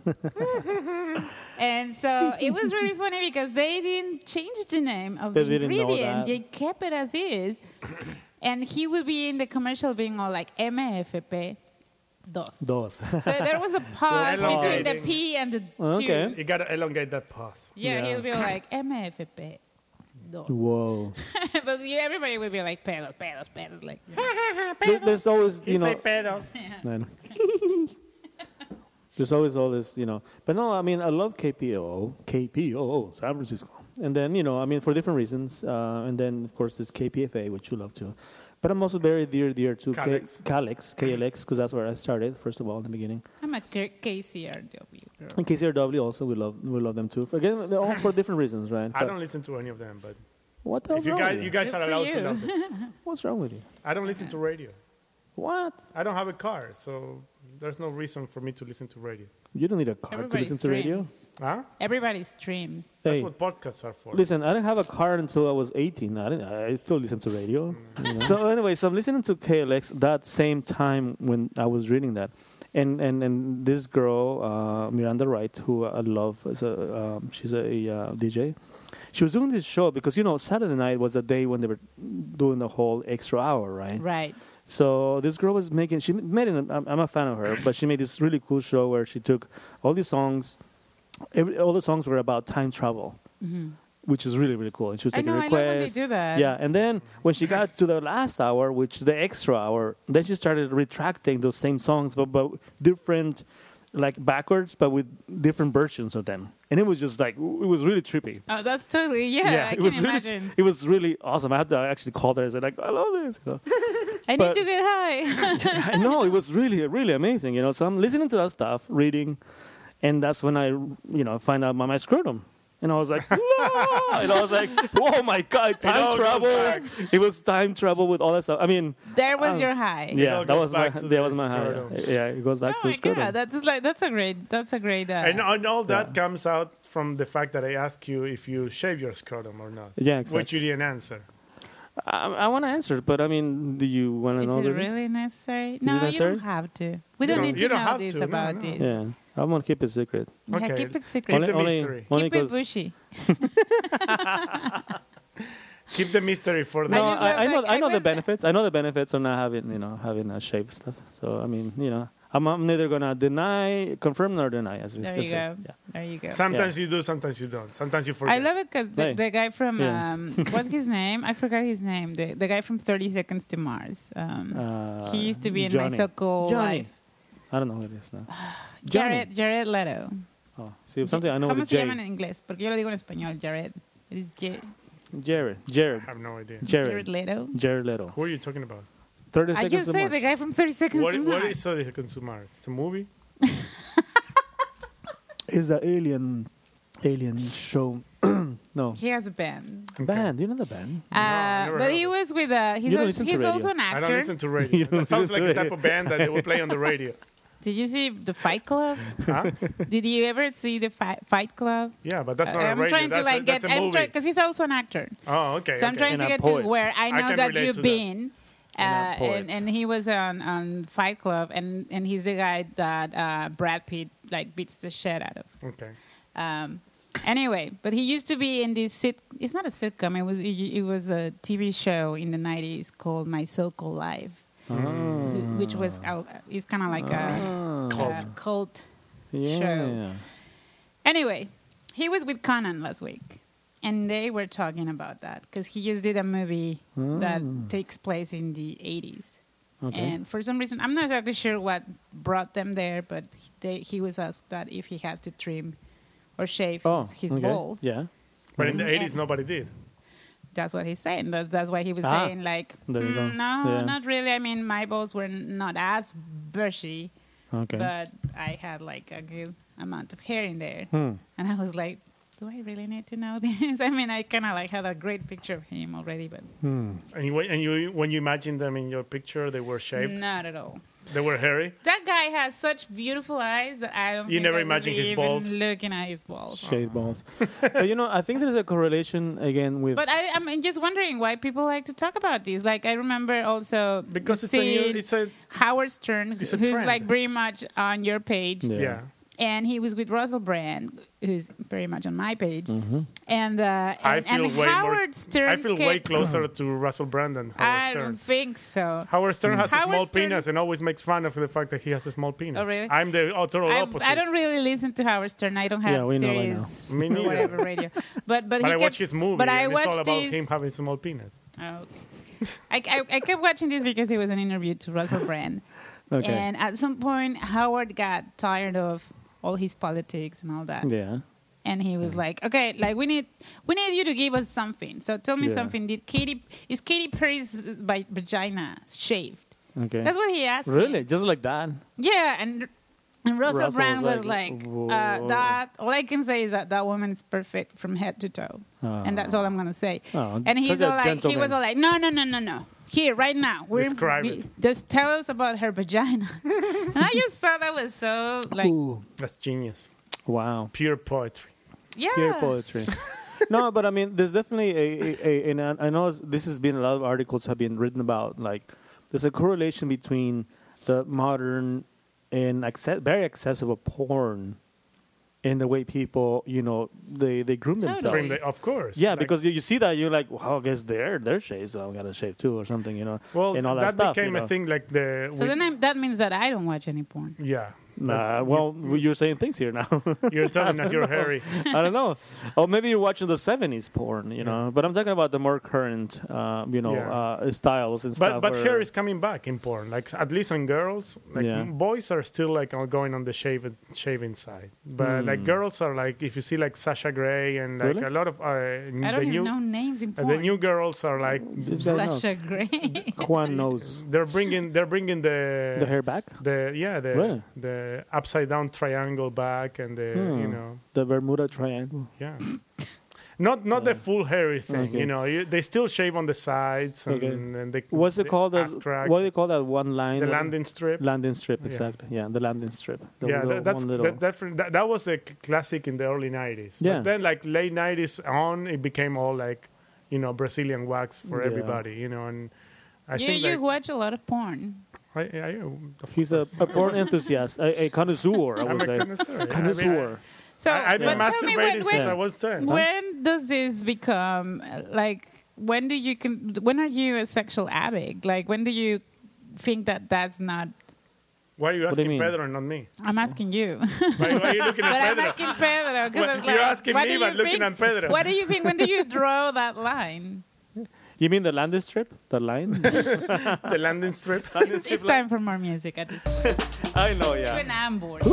And so it was really funny because they didn't change the name of They the didn't know ingredient. that. They kept it as is. And he would be in the commercial being all like M F P two. Dos. So there was a pause between the Elongating. P and the Okay. two. You gotta elongate that pause. Yeah, Yeah. he'll be like M F P two. Whoa. But yeah, everybody would be like pedos, pedos, pedos. Like, There- There's always, you You know, say pedos. I know. There's always all this, you know. But no, I mean, I love K P O O, K P O O, San Francisco. And then, you know, I mean, for different reasons. Uh, and then, of course, there's K P F A, which you love too. But I'm also very dear, dear to K- Calex. Calex, K L X, because that's where I started, first of all, in the beginning. I'm a K- KCRW girl. And K C R W also, we love we love them too. Again, they're all for different reasons, right? I But don't listen to any of them, but what the if you wrong guys, with you guys Good are for allowed to you. love them. What's wrong with you? I don't listen to radio. What? I don't have a car, so there's no reason for me to listen to radio. You don't need a car Everybody to listen to radio. streams. Huh? Everybody streams. That's Hey, what podcasts are for. listen, I didn't have a car until I was eighteen. I, didn't, I still listen to radio. you know. So anyway, so I'm listening to K L X that same time when I was reading that. And and, and this girl, uh, Miranda Wright, who I love, is a, um, she's a, uh, D J. She was doing this show because, you know, Saturday night was the day when they were doing the whole extra hour, right? Right. So this girl was making, she made it, I'm, I'm a fan of her, but she made this really cool show where she took all these songs, every, all the songs were about time travel, Mhm. which is really, really cool. And she was I taking know, I love when they requests. do that. Yeah, and then when she got to the last hour, which is the extra hour, then she started retracting those same songs, but, but different, like backwards, but with different versions of them. And it was just like, it was really trippy. Oh, that's totally, yeah, I it can was imagine. really, it was really awesome. I had to actually call her and say like, I love this. You know? I But- need to get high. I know, it was really, really amazing, you know. So I'm listening to that stuff, reading, and that's when I, you know, find out about my scrotum. And I was like, no! And I was like, oh my God, time all goes travel. back. It was time travel with all that stuff. I mean, There was Um, your high. yeah, all that goes was my, back to that the was my high. scrotum. Yeah, it goes back Oh to my the scrotum. god, that's like that's a great that's a great. Uh, And, and all that Yeah. comes out from the fact that I asked you if you shave your scrotum or not. Yeah, Which exactly. you didn't answer. I, I want to answer, but I mean, do you want to is know? it the- really necessary? it No, you necessary? don't have to. We You don't don't- need you to don't know have this to. No, about no. this. Yeah, I want to keep it secret. Yeah, Okay. keep it secret. Keep Only- the only- mystery. only keep it 'cause- bushy. Keep the mystery for the No, just I, love, I know. like, I I know the was- benefits. I know the benefits of not having, you know, having a shave stuff. So I mean, you know, I'm, I'm neither gonna deny, confirm, nor deny. As it's There gonna you say. go. Yeah. There you go. Sometimes you do, sometimes you don't. Sometimes you forget. I love it because the, Hey. the guy from Yeah. um, what's his name? I forgot his name. The the guy from thirty Seconds to Mars. Um, Uh, he used to be in Johnny. My So-Called Johnny. Life. I don't know who it is now. Johnny. Jared Jared Leto. Oh, see something I know ¿Cómo with se J. llama en inglés? Porque yo lo digo en español. Jared. It is J- Jared. Jared. I have no idea. Jared Jared. Leto. Jared Leto. Who are you talking about? Thirty I seconds just to say Mars. the guy from thirty Seconds What, to what Mars. is thirty Seconds to Mars? It's a movie? Is the alien alien show? No. He has a band. Okay. Band. Do you know the band? Uh, never but heard he of it. was with a. He's, You don't also, listen to he's radio. also an I don't actor. listen to You radio. don't That sounds listen like to the type radio. of band that they would play on the radio. Did you see the Fight Club? Huh? Did you ever see the Fi- Fight Club? Yeah, but that's not I'm a radio. trying that's to like a, get. that's a movie. Because he's also an actor. Oh, okay. So I'm okay. trying And to a get poet. to where I know can that relate you've to that. been. Uh, And a poet. and, and he was on, on Fight Club, and, and he's the guy that uh, Brad Pitt like beats the shit out of. Okay. Um, anyway, but he used to be in this sit. It's not a sitcom. It was it, it was a T V show in the nineties called My So-Called Life, Oh. wh- which was uh, it's kind of like a, Ah. Cult. a cult. Yeah. show. Anyway, he was with Conan last week, and they were talking about that because he just did a movie that Mm. takes place in the eighties. Okay. And for some reason, I'm not exactly sure what brought them there, but they, he was asked that if he had to trim or shave oh, his, his okay. balls. Yeah. But in the Mhm. eighties, nobody did. That's what he's saying. That, that's why he was Ah, saying, like, there you go. "Mm, no, Yeah. not really. I mean, my balls were not as bushy, Okay. but I had like a good amount of hair in there. Hmm. And I was like, do I really need to know this? I mean, I kind of like had a great picture of him already, but Hmm. And you, and you, when you imagine them in your picture, they were shaved. not at all. They were hairy. That guy has such beautiful eyes that I don't You think never I would imagine be his even balls? looking at his balls. Shaved balls. But you know, I think there's a correlation again with. But I, I'm just wondering why people like to talk about this. Like, I remember also Because it's a new, seeing it's a, Howard Stern, It's a who's trend. like pretty much on your page. Yeah. yeah. And he was with Russell Brand, who's very much on my page. Mm-hmm. And, uh, I and, feel and way Howard more, Stern I feel way kept- closer to Russell Brand than Howard I Stern. don't think so. Howard Stern has a Howard small Stern- penis and always makes fun of the fact that he has a small penis. Oh, really? I'm the oh, total I, opposite. I don't really listen to Howard Stern. I don't have Yeah, we know by series Me or neither. whatever radio. But but, But he I kept, watch his movie, But I and it's all watched about this- him having a small penis. Oh, okay. I, I, I kept watching this because it was an interview to Russell Brand. Okay. And at some point, Howard got tired of all his politics and all that. Yeah. And he was like, "Okay, like we need, we need you to give us something. So tell me Yeah. something. Did Katy is Katy Perry's vi- vagina shaved? Okay. That's what he asked. me. Really? Just like that? Yeah, and and Russell, Russell Brand was was like, like, "Whoa." uh, that. All I can say is that that woman is perfect from head to toe, and that's all I'm gonna say. Oh, And he's such a all like, he gentleman. was all like, no, no, no, no, no. Here, right now, we're Describe we- it. just tell us about her vagina. And I just thought that was so like, Ooh. That's genius. Wow. Pure poetry. yeah, Pure poetry. No, but I mean, there's definitely a, a, a and I I know this has been a lot of articles have been written about. Like, there's a correlation between the modern and access, very accessible porn and the way people, you know, they, they groom Totally. themselves. Trim the- of course. Yeah, Like, because you, you see that, you're like, well, I guess they're they're shaved, so I gotta shave too, or something, you know. well, and all that, that stuff, became you know. a thing. Like the So we- then I, that means that I don't watch any porn. yeah, Nah, well, you're saying things here now. You're telling us you're hairy. I don't know. Or maybe you're watching the seventies porn, you know. But I'm talking about the more current, uh, you know, Yeah. uh, styles and But stuff. but where- hair is coming back in porn. Like at least on girls, like Yeah. m- boys are still like uh, going on the shaving shaving side. But like Hmm. girls are like if you see like Sasha Grey and like Really? a lot of uh, I the don't new even know names in uh, porn. the new girls are like This guy knows. Sasha Grey. Juan knows. they're bringing they're bringing the The hair back? the yeah the Really? the upside down triangle back and the you Hmm. know The Bermuda Triangle. yeah. Not not the full hairy thing, Okay. you know. You, they still shave on the sides and, Okay. and they What's it the called? The, ass crack, what do they call that one line? the that- landing strip. Landing strip, Yeah. exactly. Yeah, the landing strip. The yeah, little- that, that's one little- that, that, that, that was the c- classic in the early nineties. Yeah. But then, like late nineties on, it became all like, you know, Brazilian wax for Yeah. everybody, you know. And I you think you like, watch a lot of porn. I, I, of He's a, course. a porn enthusiast, a, a connoisseur, I I'm would a say. connoisseur. yeah. I mean, Connoisseur. So, I, I've been but tell me masturbating when, since when, I was ten. when does this become uh, like? When do you con- When are you a sexual addict? Like when do you think that that's not? Why are you What do you asking mean? Pedro and not me? I'm asking you. Why, why are you looking But at I'm Pedro? asking Pedro. 'cause Well, I was you're like, asking what me, do but you looking think- at Pedro. What do you think? When do you draw that line? You mean the landing strip? The line? The landing strip. It's, it's time for more music at this point. I know, yeah. Even I'm bored.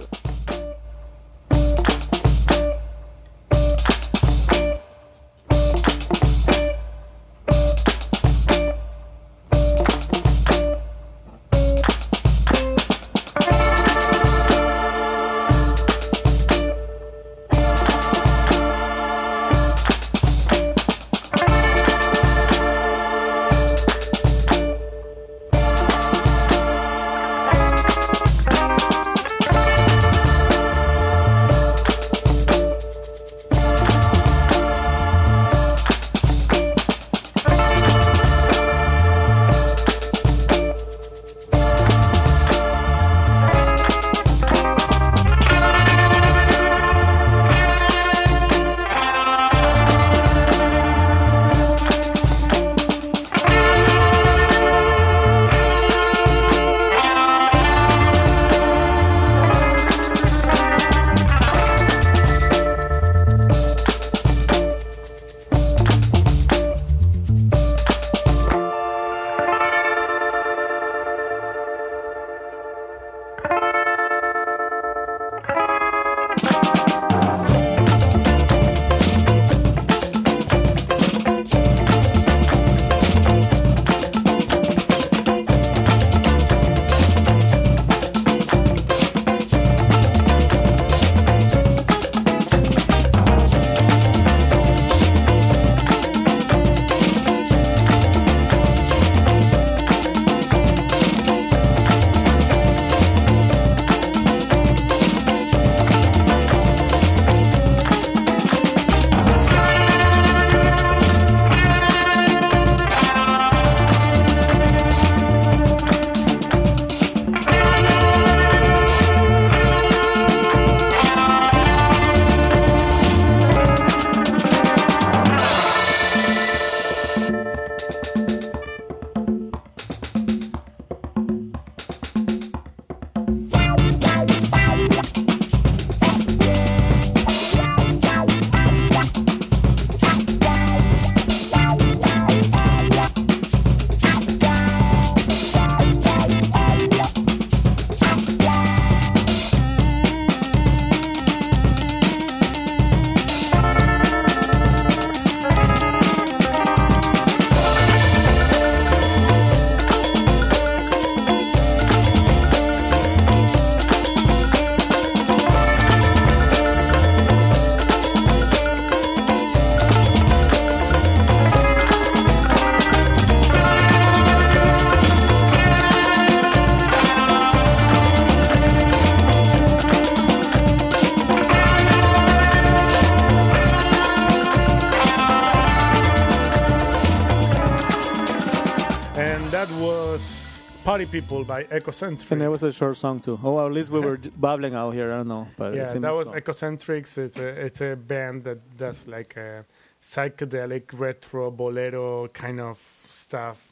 That was Party People by Ecocentrics. And it was a short song too. Oh, well, at least we were j- babbling out here. I don't know, but it Yeah, seems that was so. Ecocentrics. It's a it's a band that does like a psychedelic retro bolero kind of stuff.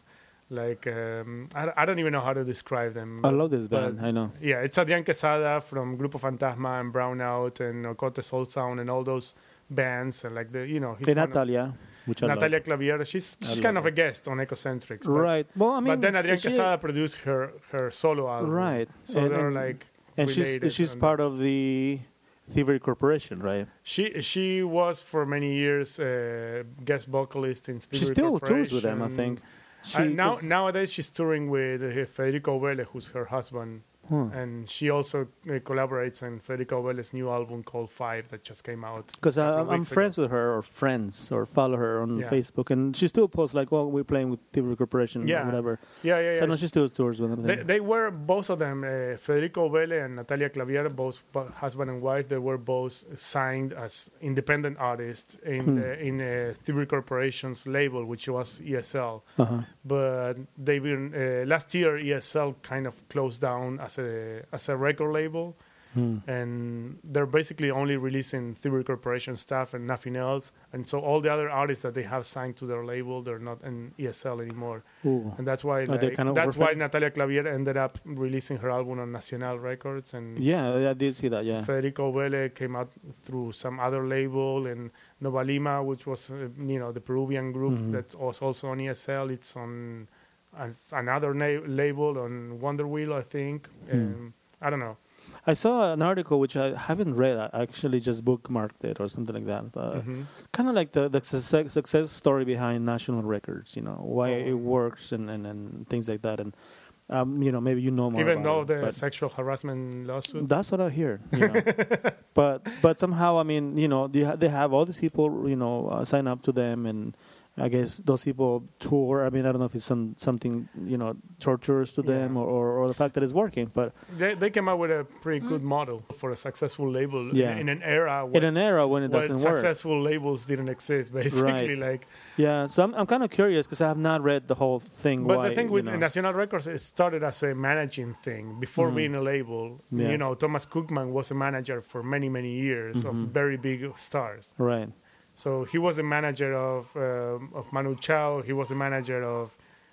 Like um, I, I don't even know how to describe them. I love this band. but- I know. Yeah, it's Adrián Quesada from Grupo Fantasma and Brownout and Ocote Soul Sound and all those bands and like the you know he's And one of- Natalia, which I Natalia love. Clavier. She's I she's love kind of her. a guest on Ecocentrics. But, Right. Well, I mean, but then Adrián she- Quesada produced her her solo album. Right. So And- they're and- like and she's related she's and- part of the Thievery Corporation, right? She she was for many years uh, guest vocalist in She Thievery still tours with them, I Corporation. think. Uh, She, now 'cause- nowadays she's touring with uh, Federico Vélez, who's her husband, Huh. and she also uh, collaborates on Federico Vélez's new album called Five that just came out. Because a couple I'm, I'm weeks ago. friends with her, or friends, or follow her on Yeah. Facebook, and she still posts like, "Well, we're playing with Thievery Corporation, Yeah. or whatever." Yeah, yeah, So yeah. no, she still tours with them. I They, think. they were both of them, uh, Federico Vélez and Natalia Clavier, both bu- husband and wife. They were both signed as independent artists in Hmm. the, in uh, Thievery Corporation's label, which was E S L. Uh-huh. But they've been uh, last year. E S L kind of closed down as a as a record label, Hmm. and they're basically only releasing Thievery Corporation stuff and nothing else. And so all the other artists that they have signed to their label, they're not in E S L anymore. Ooh. And that's why Are they like, kind of that's why orphan? Natalia Clavier ended up releasing her album on Nacional Records, and Yeah, I did see that. Yeah. Federico Vélez came out through some other label, and Nova Lima, which was uh, you know the Peruvian group Mhm. that was also on E S L. It's on uh, another na- label on Wonder Wheel, I think. Hmm. Um, I don't know. I saw an article which I haven't read. I actually just bookmarked it or something like that. Uh, Mhm. Kind of like the, the success, success story behind National Records, you know, why Oh. it works and, and, and things like that. And, um, you know, maybe you know more Even though about it, the but sexual harassment lawsuit. that's what I hear. You know. but but somehow, I mean, you know, they, ha- they have all these people, you know, uh, sign up to them, and I guess those people tour. I mean, I don't know if it's some something, you know, torturous to them, Yeah. or, or, or the fact that it's working. But They, they came out with a pretty good model for a successful label Yeah. in, in an era in when, an era when it when doesn't work. successful labels didn't exist, basically. Right. Like, Yeah, so I'm, I'm kind of curious because I have not read the whole thing. but why, the thing you with know. Nacional Records, it started as a managing thing before Mhm. being a label. Yeah. You know, Thomas Cookman was a manager for many, many years of Mhm. very big stars. Right. So he was a manager of um, of Manu Chao. He was a manager of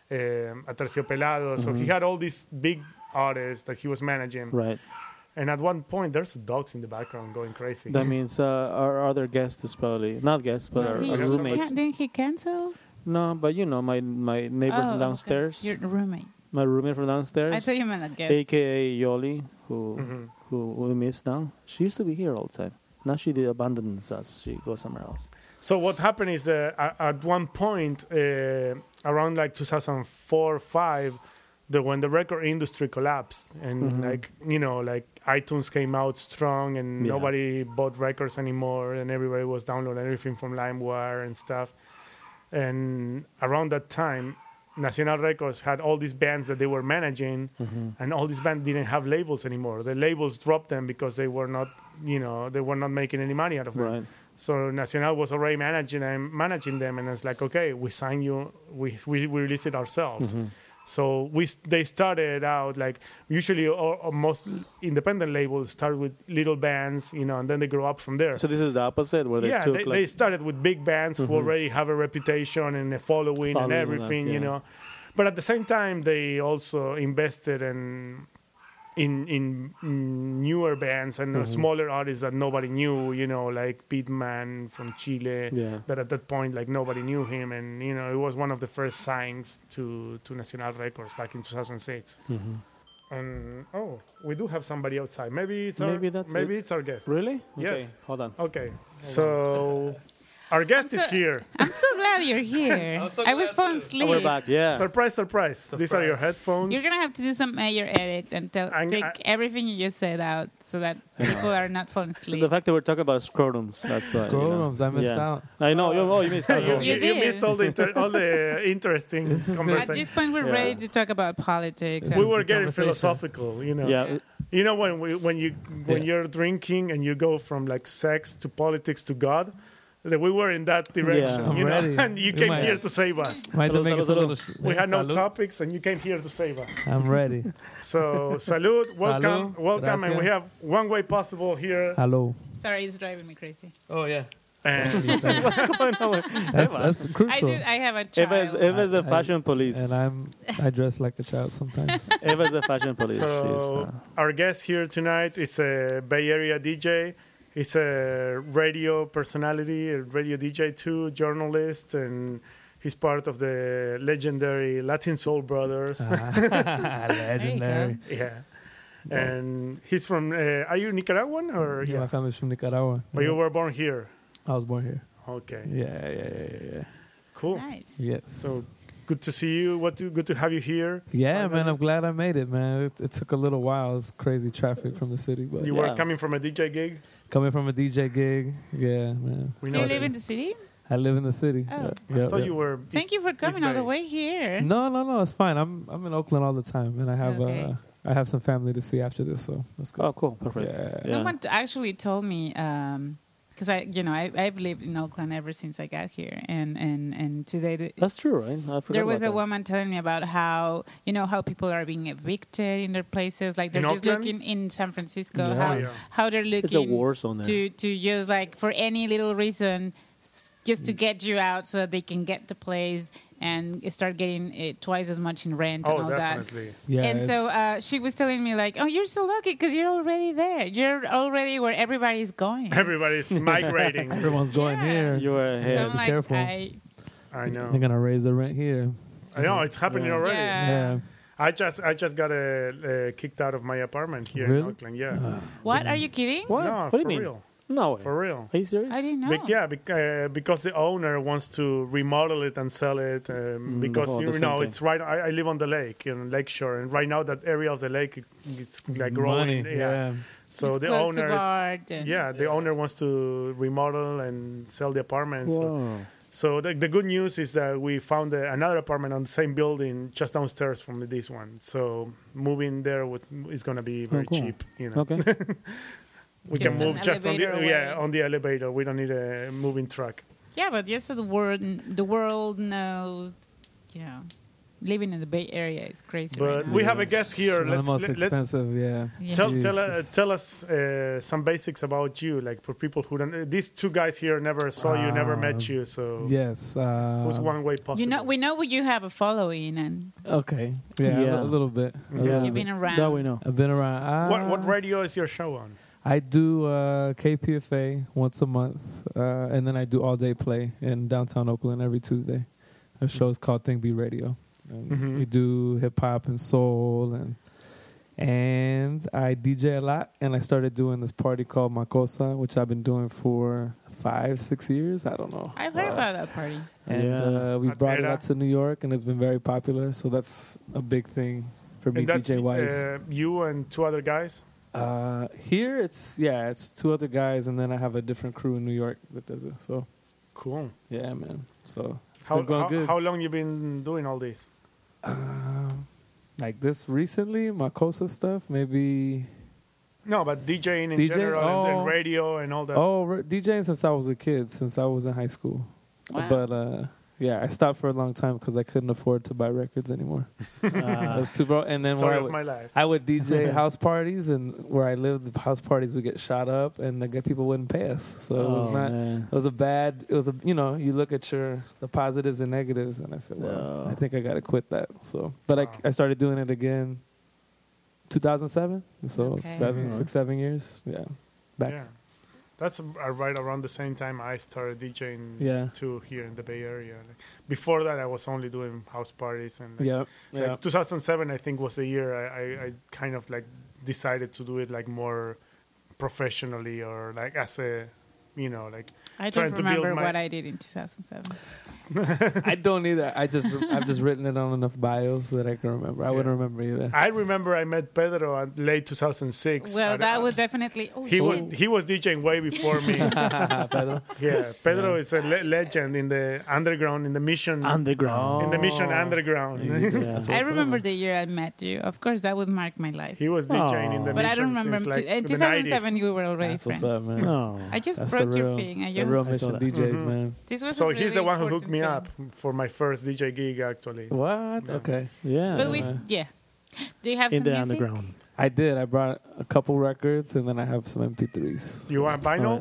um, Aterciopelado. So he Mhm. had all these big artists that he was managing. Right. And at one point, there's dogs in the background going crazy. That means uh, our other guest is probably not guest, but No, our, He- our Can- roommate. Can, didn't he cancel? No, but you know my my neighbor Oh, from okay. downstairs, Your roommate. my roommate from downstairs, I thought you meant a guest. A K A Yoli, who Mhm. who we miss now. She used to be here all the time. Now she did abandons us. She goes somewhere else. So what happened is that at, at one point, uh, around like two thousand four, five, the when the record industry collapsed, and Mhm. like you know, like iTunes came out strong, and Yeah. nobody bought records anymore, and everybody was downloading everything from LimeWire and stuff. And around that time, Nacional Records had all these bands that they were managing, and all these bands didn't have labels anymore. The labels dropped them because they were not, you know, they were not making any money out of them. Right. So Nacional was already managing them, managing them, and it's like, okay, we sign you, we we, we release it ourselves. Mhm. So we s- they started out like usually or, or most independent labels start with little bands, you know, and then they grow up from there. So this is the opposite, where they yeah, took they, like they started with big bands who Mhm. already have a reputation and a following, Following and and everything, that, you yeah. know. But at the same time, they also invested in in in newer bands and uh, Mhm. smaller artists that nobody knew, you know, like Pitman from Chile. yeah. That at that point, like nobody knew him, and you know, it was one of the first signs to to Nacional Records back in two thousand six. Mhm. And oh, we do have somebody outside. Maybe it's Maybe our, that's maybe it. it's our guest. Really? Yes. Okay, hold on. Okay, so our guest I'm is so- here. I'm so glad you're here. I'm so I was glad falling too. asleep. Oh, we're back. Yeah. Surprise, surprise! These are your headphones. You're gonna have to do some major edit and tell, I'm- take I- everything you just said out so that people are not falling asleep. The fact that we're talking about scrotums, that's why. you know. Scrotums, I missed Yeah. out. I know. you oh, you missed out. you, You you, you did. missed all the inter- all the interesting This is good. At conversation. this point, we're Yeah. ready to talk about politics. This We and- is were the getting conversation. philosophical, you know. Yeah. You know when we, when you when Yeah. you're drinking and you go from like sex to politics to God, that we were in that direction, Yeah. I'm you know, ready. and you We came might- here to save us. Might Salud, make us a salud, little. salud. sh- We had no salud. topics, and you came here to save us. I'm ready. So, salud, welcome, Salud, welcome, and we gracias. have one way possible here. Hello. Sorry, it's driving me crazy. Oh yeah. And What's going on with That's, Eva? that's I crucial. do. I have a child. Eva's, Eva's the I- fashion police. And I'm I dress like a child sometimes. Eva's the fashion police. She's, so uh, our guest here tonight is a Bay Area D J. He's a radio personality, a radio D J too, journalist, and he's part of the legendary Latin Soul Brothers. Legendary. Yeah. And he's from, uh, are you Nicaraguan or? Yeah, my family's from Nicaragua. But Yeah. you were born here. I was born here. Okay. Yeah, yeah, yeah, yeah, yeah. Cool. Nice. Yes. So good to see you. What to, good to have you here. yeah, finally. man, I'm glad I made it, man. It, it took a little while. It's crazy traffic from the city, but You Yeah. were coming from a D J gig. coming from a D J gig, yeah, man. We Do you know live that. in the city? I live in the city. Oh. Yeah, I yeah, thought yeah. you were. Thank you for coming all the way here. No, no, no. It's fine. I'm I'm in Oakland all the time, and I have Okay. uh, I have some family to see after this, so let's go. oh, cool. Perfect. Yeah. Yeah. Someone t- actually told me because I, you know, I, I've lived in Oakland ever since I got here, and and and today the, That's true, right? I forgot there was about a that. woman telling me about how you know how people are being evicted in their places, like they're In just Oakland? looking in San Francisco, Yeah. how Oh, yeah. how they're It's looking a war zone there. to to just like for any little reason, s- just to Mm. get you out so that they can get the place and start getting uh, twice as much in rent and Oh, all that. definitely. Yeah. And it's- so uh, she was telling me like, "Oh, you're so lucky because you're already there. You're already where everybody's going." Everybody's migrating. everyone's going Yeah. here. You were So ahead. I'm be like, careful. I, I know. They're gonna raise the rent here. I know it's happening Yeah. already. Yeah. Yeah. I just I just got uh, uh, kicked out of my apartment here in Really? Oakland. Yeah. what are you kidding? What? No, what for do you mean? real. No way. For real. Are you serious? I didn't know. Be- yeah, bec- uh, because the owner wants to remodel it and sell it. Um, because oh, you the same know thing. it's right. I, I live on the lake in Lakeshore, and right now that area of the lake it- it's like Money. growing. Yeah. So It's the close owner, to is, Bard and yeah, the owner wants to remodel and sell the apartments. So, Whoa. so the, the good news is that we found uh, another apartment on the same building just downstairs from this one. So moving there with, is going to be very cool. cheap. You know. Okay. We Just can an move just on the elevator yeah away. on the elevator. We don't need a moving truck. yeah, but yes, the world the world knows. You know, living in the Bay Area is crazy. But right now. we have a guest here. One of Let's the most let, let- expensive. Yeah. Yeah. tell tell, uh, Jesus. tell us uh, some basics about you, like for people who don't. Uh, these two guys here never saw you, never Ah, met you. So Yes. Uh, who's one way possible? you know, we know you have a following and Okay. Yeah. Yeah. A, little bit. A Yeah. little you've bit. been around. That we know. I've been around. Uh, what what radio is your show on? I do uh, K P F A once a month, uh, and then I do all day play in downtown Oakland every Tuesday. The show is called Think Be Radio. And Mhm. We do hip hop and soul, and and I D J a lot. And I started doing this party called Makosa, which I've been doing for five, six years. I don't know. I've heard Uh, about that party. And Yeah. uh, we brought it Admira. out to New York, and it's been very popular. So that's a big thing for me, And that's D J wise. uh, you and two other guys. Uh, here it's yeah, it's two other guys, and then I have a different crew in New York that does it. So Cool. yeah, man. So it's How been going how, good. how long you been doing all this? um, like this recently, Makosa stuff, maybe. No, but DJing in D J? general and, and Oh. radio and all that. Oh, re- DJing since I was a kid, since I was in high school. Wow. But uh, yeah, I stopped for a long time because I couldn't afford to buy records anymore. Uh, That's too broke. And then where Story I of would, my life. I would D J house parties, and where I lived, the house parties would get shot up, and the good people wouldn't pay us. So it was oh, not. man. It was a bad. It was a. You know, you look at your the positives and negatives, and I said, well, Yeah. I think I got to quit that. So, but Wow. I I started doing it again, two thousand seven. So Okay. seven, Mhm. six, seven years. Yeah, back. Yeah. That's uh, right around the same time I started DJing Yeah. too here in the Bay Area. Like, before that, I was only doing house parties and like, Yeah, like yeah. two thousand seven, I think, was the year I, I, I kind of like decided to do it like more professionally or like as a, you know, like I trying don't to build remember my- what I did in two thousand seven. I don't either. I just I've just written it on enough bios that I can remember. I wouldn't Yeah. remember either. I remember I met Pedro at late two thousand six. Well, at- that uh, was definitely. Oh, he was shit. he was DJing way before me. Pedro. Yeah, Pedro is a le- legend in the underground in the Mission Underground. in the Mission Oh. Underground. Yeah. I remember the year I met you. Of course, that would mark my life. He was DJing in the Aw. But I Mission don't remember. since T- like in the two thousand seven, nineties. you were already That's what's friends. up, man. No. I just That's broke the your real, thing. I the just, real I saw mission that. D Js, Mhm. man. this was So a he's really the one who hooked me important up thing. for my first D J gig, actually. What? Yeah. Okay. Yeah. But we, Uh, yeah. Do you have in some the music? underground. I did. I brought a couple records, and then I have some M P threes. You want vinyl? Alright.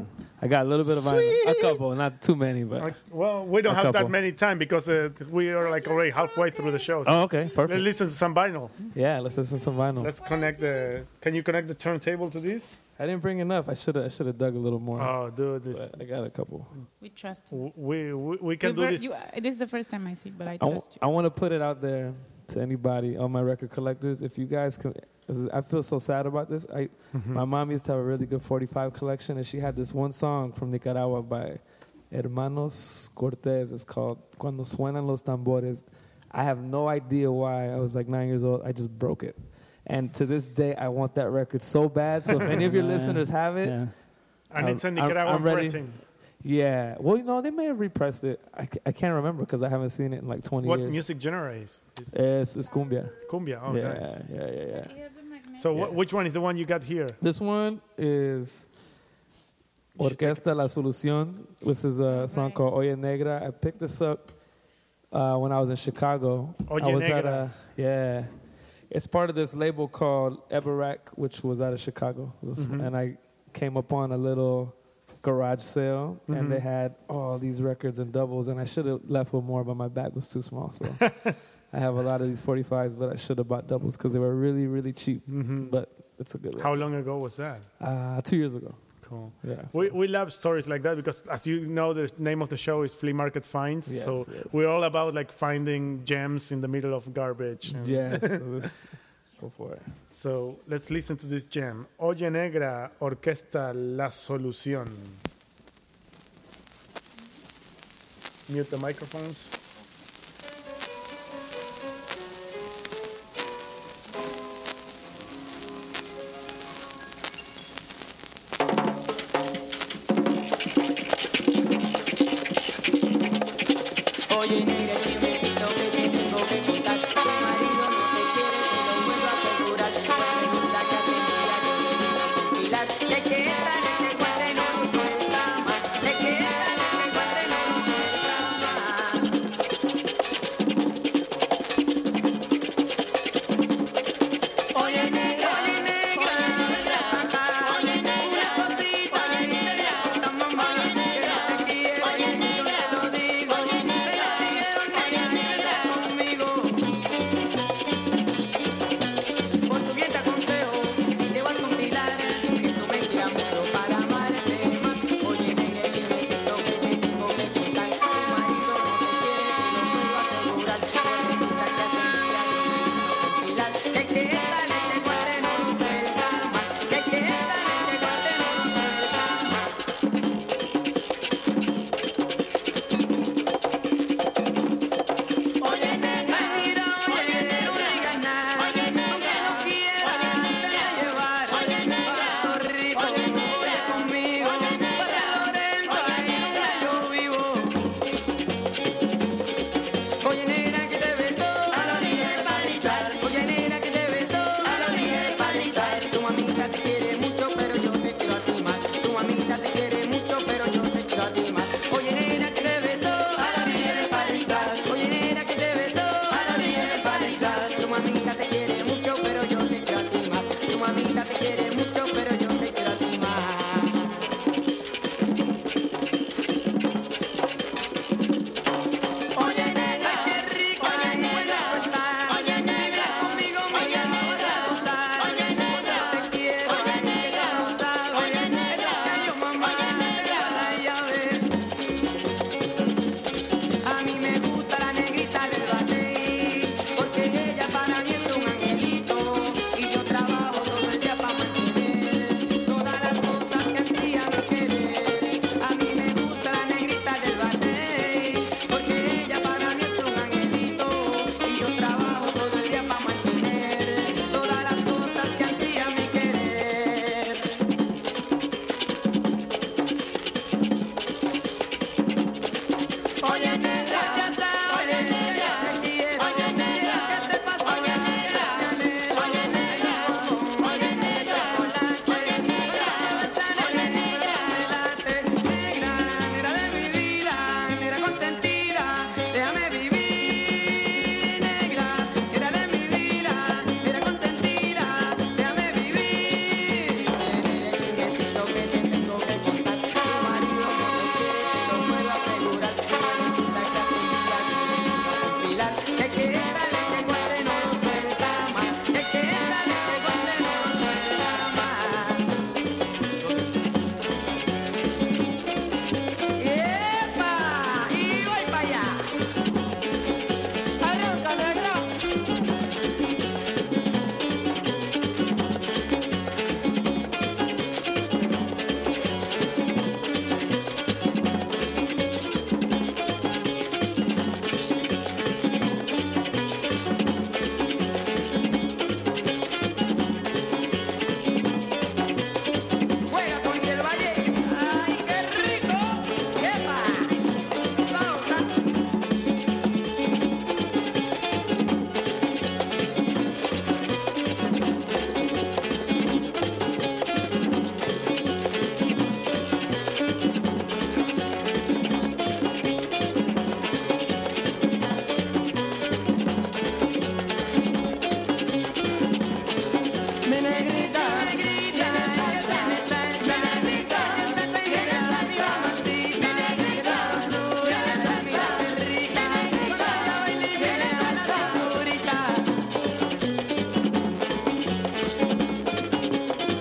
I got a little bit of vinyl. A couple, not too many, but. Okay, well, we don't A have that couple. many time because uh, we are like already halfway through the show. So Oh, okay, let's perfect. listen to some vinyl. Yeah, let's listen to some vinyl. Let's connect the. Can you connect the turntable to this? I didn't bring enough. I should have. I should have dug a little more. Oh, dude, this. But I got a couple. We trust you. w- We we, we can You do ver- this. you- uh, this is the first time I see, but I I, w- trust you. I want to put it out there to anybody, all my record collectors. If you guys can, 'cause I feel so sad about this. I, Mm-hmm. My mom used to have a really good forty-five collection, and she had this one song from Nicaragua by Hermanos Cortez. It's called Cuando Suenan los Tambores. I have no idea why. I was like nine years old. I just broke it. And to this day, I want that record so bad. So if any of your Yeah. listeners have it, Yeah. And it's a I'm- I'm- Nicaraguan I'm ready. pressing. yeah. Well, you know, they may have repressed it. I, c- I can't remember because I haven't seen it in like twenty What years. music genre is? Is It's, it's cumbia. cumbia. Oh, yeah, nice. yeah, yeah, yeah. So Yeah. wh- which one is the one you got here? This one is Orquesta La Solución. This is a song called Oye Negra. I picked this up uh, when I was in Chicago. Oye I was Negra. At a, yeah. It's part of this label called Eberac, which was out of Chicago. It was- Mhm. And I came upon a little garage sale, Mhm. and they had all these records and doubles, and I should have left with more, but my bag was too small. So I have a lot of these forty-fives, but I should have bought doubles because they were really, really cheap. Mm-hmm. But it's a good record. How long ago was that? Uh, two years ago. Cool. Yeah. We, so- we love stories like that because, as you know, the name of the show is Flea Market Finds. Yes, so yes. we're all about like finding gems in the middle of garbage. And Yes, so this, go for it. So let's listen to this gem. Oye Negra, Orquesta La Solución. Mute the microphones. Oye, negra, chismecito que te tengo que contar. Tu marido no te quiere, te lo vuelvo a asegurar. Pues pregunta que hace día que empieza a compilar. Le queda en ese cuadro y no lo suelta más. Le queda en ese cuadro y no lo suelta más.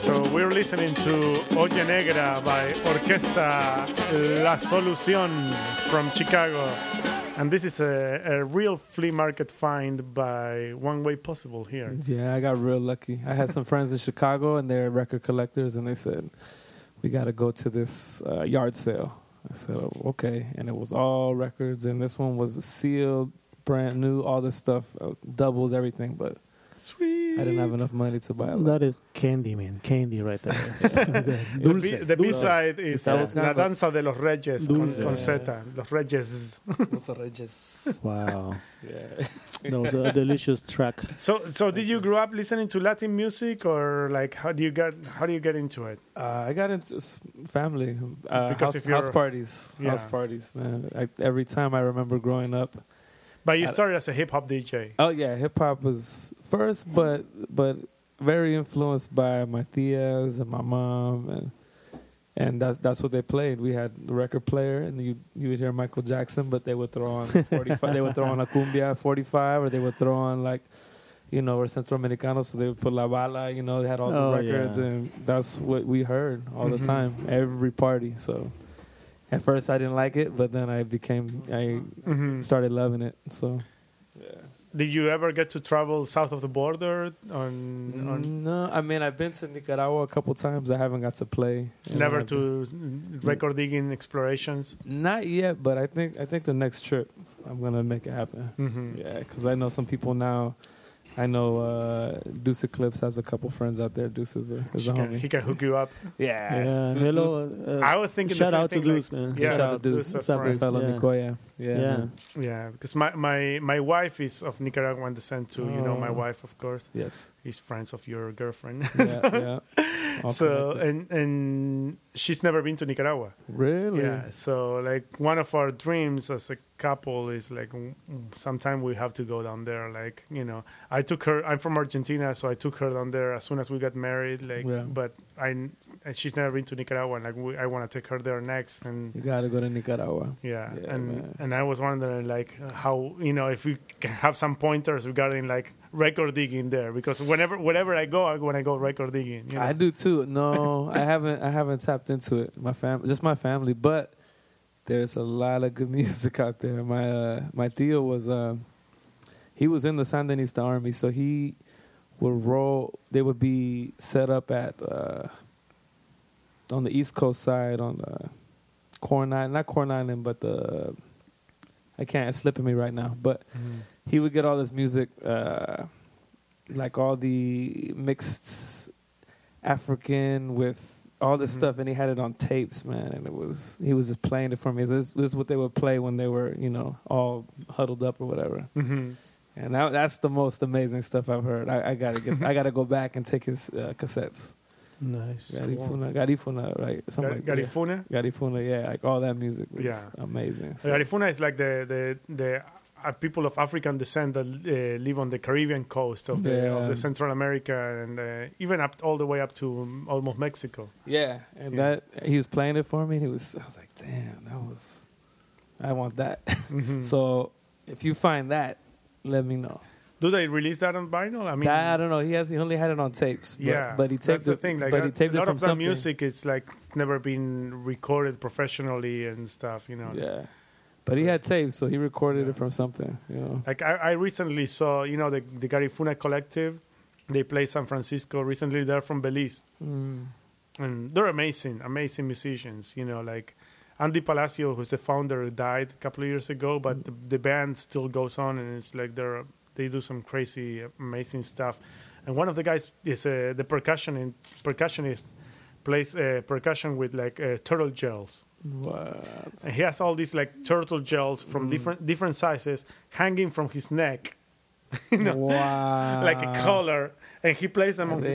So we're listening to Oye Negra by Orquesta La Solución from Chicago. And this is a, a real flea market find by One Way Possible here. Yeah, I got real lucky. I had some friends in Chicago, and they're record collectors, and they said, we got to go to this uh, yard sale. I said, oh, okay. And it was all records, and this one was sealed, brand new, all this stuff, uh, doubles, everything, but Sweet. I didn't have enough money to buy a lot. That is candy, man. Candy right there. The, B, the B-side is Está uh, buscando. La Danza de los Reyes con, Dulce. con Z. Los Reyes. Los Reyes. Wow. Yeah. That was a delicious track. So, so did you grow up listening to Latin music, or like how do you get how do you get into it? Uh, I got into s- family, uh, Because house, if you're- house parties, Yeah. house parties, man. I, every time I remember growing up. But you I- started as a hip hop D J. Oh yeah, hip hop was first, but but very influenced by my tias and my mom, and and that's that's what they played. We had the record player, and you you would hear Michael Jackson, but they would throw on forty-five. They would throw on a cumbia forty-five, or they would throw on like, you know, we're Centro Americanos, so they would put La Bala. You know, they had all the Oh, records, yeah. and that's what we heard all Mhm. the time, every party. So. At first, I didn't like it, but then I became, I Mhm. started loving it. So, yeah. Did you ever get to travel south of the border? On, on No, I mean I've been to Nicaragua a couple times. I haven't got to play. And never I've to record digging explorations. been- Not yet, but I think I think the next trip I'm gonna make it happen. Mm-hmm. Yeah, because I know some people now. I know uh, Deuce Eclipse has a couple friends out there. Deuce is a, is He a can, homie. he can hook you up. Yeah. Yeah. Deuce- Hello. Uh, I was thinking shout the same out to thing, Deuce, like, man. Yeah, Shout out to Deuce, Deuce. that's What's up, right. Deuce? fellow Yeah. Nicoya. Yeah. Yeah. man. Yeah, because my, my, my wife is of Nicaraguan descent too. You know my Oh. wife, of course. Yes. He's friends of your girlfriend. Yeah. yeah. All so connected. and and she's never been to Nicaragua. Really. Yeah. So like one of our dreams as a couple is like mm, sometime we have to go down there. Like you know, I took her. I'm from Argentina, so I took her down there as soon as we got married. Like, Yeah. but I and she's never been to Nicaragua. And like we, I want to take her there next. And You gotta go to Nicaragua. yeah, Yeah, and man. and I was wondering like how you know if we can have some pointers regarding like record digging there, because whenever wherever I go, I when I go record digging. You know? I do too. No, I haven't. I haven't tapped into it. My fam, just my family. But there's a lot of good music out there. My uh, my Theo was uh, he was in the Sandinista army, so he would roll. They would be set up at uh, on the East Coast side on the Corn Island, not Corn Island, but the I can't. It's slipping me right now, but. Mhm. He would get all this music, uh, like all the mixed African with all this Mhm. stuff, and he had it on tapes, man. And it was he was just playing it for me. This, this is what they would play when they were, you know, all huddled up or whatever. Mhm. And that, that's the most amazing stuff I've heard. I, I gotta get, I gotta go back and take his uh, cassettes. Nice. Garifuna, Garifuna, right? Something like that. Garifuna. Garifuna, yeah, like all that music was Yeah. amazing. So, Garifuna is like the the the uh, people of African descent that uh, live on the Caribbean coast of the of Yeah. the Central America and uh, even up all the way up to um, almost Mexico. Yeah, and Yeah. that he was playing it for me. And he was, I was like, damn, that was, I want that. Mhm. So if you find that, let me know. Do they release that on vinyl? I mean, that, I don't know. He has, he only had it on tapes. But, yeah, but he taped that's the it. thing. Like but he a, taped a it lot from of that something. music, it's like never been recorded professionally and stuff. You know. Yeah, but he had tapes, so he recorded Yeah. it from something. You know. Like I, I recently saw, you know, the the Garifuna Collective. They play San Francisco recently. They're from Belize. Mm. And they're amazing, amazing musicians. You know, like Andy Palacio, who's the founder, died a couple of years ago, but the, the band still goes on, and it's like they're they do some crazy, amazing stuff. And one of the guys is uh, the percussion percussionist, plays uh, percussion with like uh, turtle gels. What? And he has all these like turtle gels from Mm. different different sizes hanging from his neck, you know, Wow. like a collar, and he plays them on. Are they-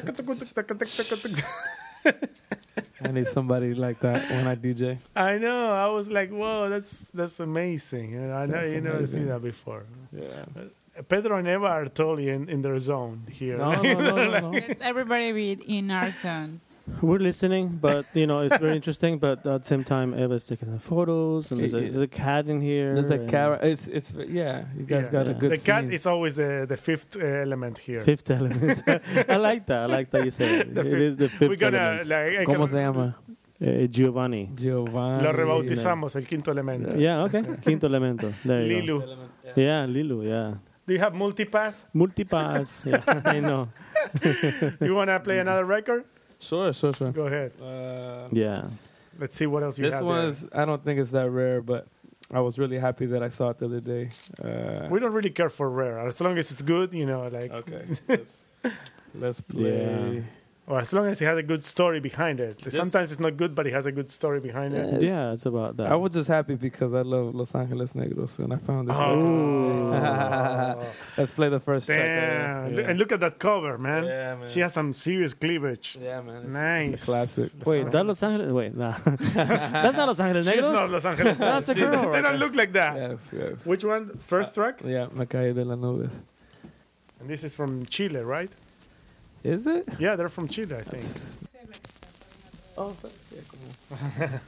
I need somebody like that when I D J. I know. I was like, "Whoa, that's that's amazing!" You know, I know That's you never seen amazing. that before. Yeah. Pedro and Eva are totally in, in their zone here. No, no, no, no, no. Let's everybody be in our zone. We're listening, but you know it's very interesting. But at the same time, Eva's taking some photos, and there's a, Yeah. there's a cat in here. There's a and cat. It's it's yeah. You guys Yeah. got a Yeah. good The cat scene. is always the, the fifth uh, element here. Fifth element. I like that. I like that you say it. The It fifth- is the fifth We're gonna element. like I ¿Cómo can- se llama? Uh, Giovanni. Giovanni. Lo rebautizamos el quinto elemento. Yeah. Okay. Quinto elemento. There you Lilu. go. Yeah, Lilu. Yeah. Do you have multipass? Multipass. Yeah, I know. You wanna play another record? Sure, sure, sure. Go ahead. Uh, Yeah. Let's see what else you this have one there. is, I don't think it's that rare, but I was really happy that I saw it the other day. Uh, We don't really care for rare, as long as it's good, you know, like, okay. let's, let's play. Yeah. or as long as it has a good story behind it. This- Sometimes it's not good, but it has a good story behind it. It's- Yeah, it's about that. I was just happy because I love Los Angeles Negros and I found this. Oh. record. Let's play the first track. Damn! Yeah. And look at that cover, man. Yeah, man. She has some serious cleavage. Yeah, man. It's, Nice. It's a classic. Wait, that Los Angeles? Wait, nah. That's not Los Angeles She's Negros. not Los Angeles. That's a She- girl They right don't there. look like that. Yes, yes. Which one? First track? Yeah, Me Caí de las Nubes. And this is from Chile, right? Is it? Yeah, they're from Chile, I think. Oh, yeah, come on.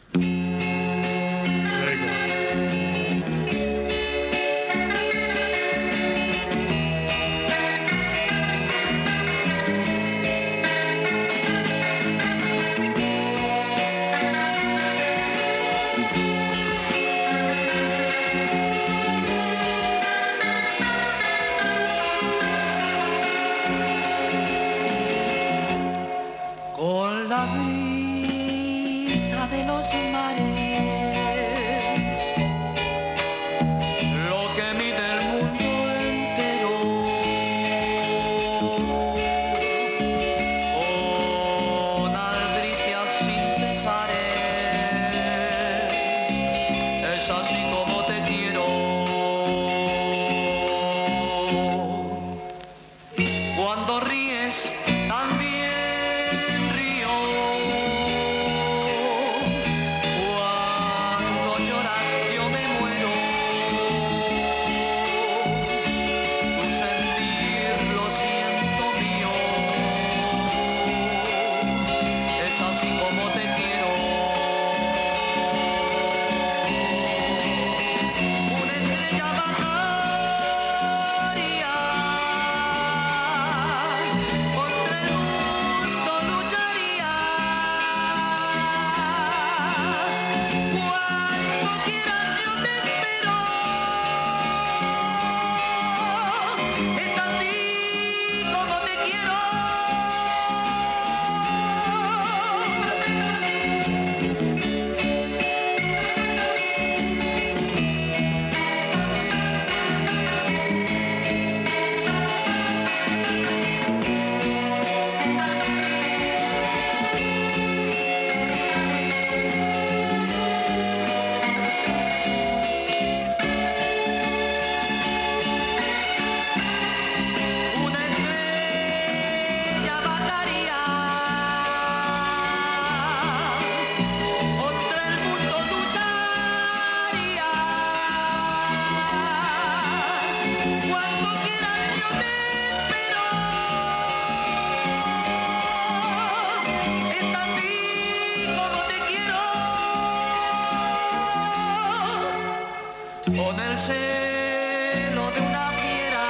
Very good. Con la brisa de los mares, lo que mide el mundo entero. Con albricias sin pesares, es así como te quiero. Cuando ríes, también río. Cuando lloras, yo me muero. Tu sentir lo siento mío. Es así como te quiero. Una estrella bajaría. Contra el mundo lucharía. Cuando quieras yo te espero. Es así como te quiero. Una estrella bajaría. Contra el mundo lucharía. Cuando quieras yo te espero. Es así como te quiero. Con el celo de una fiera,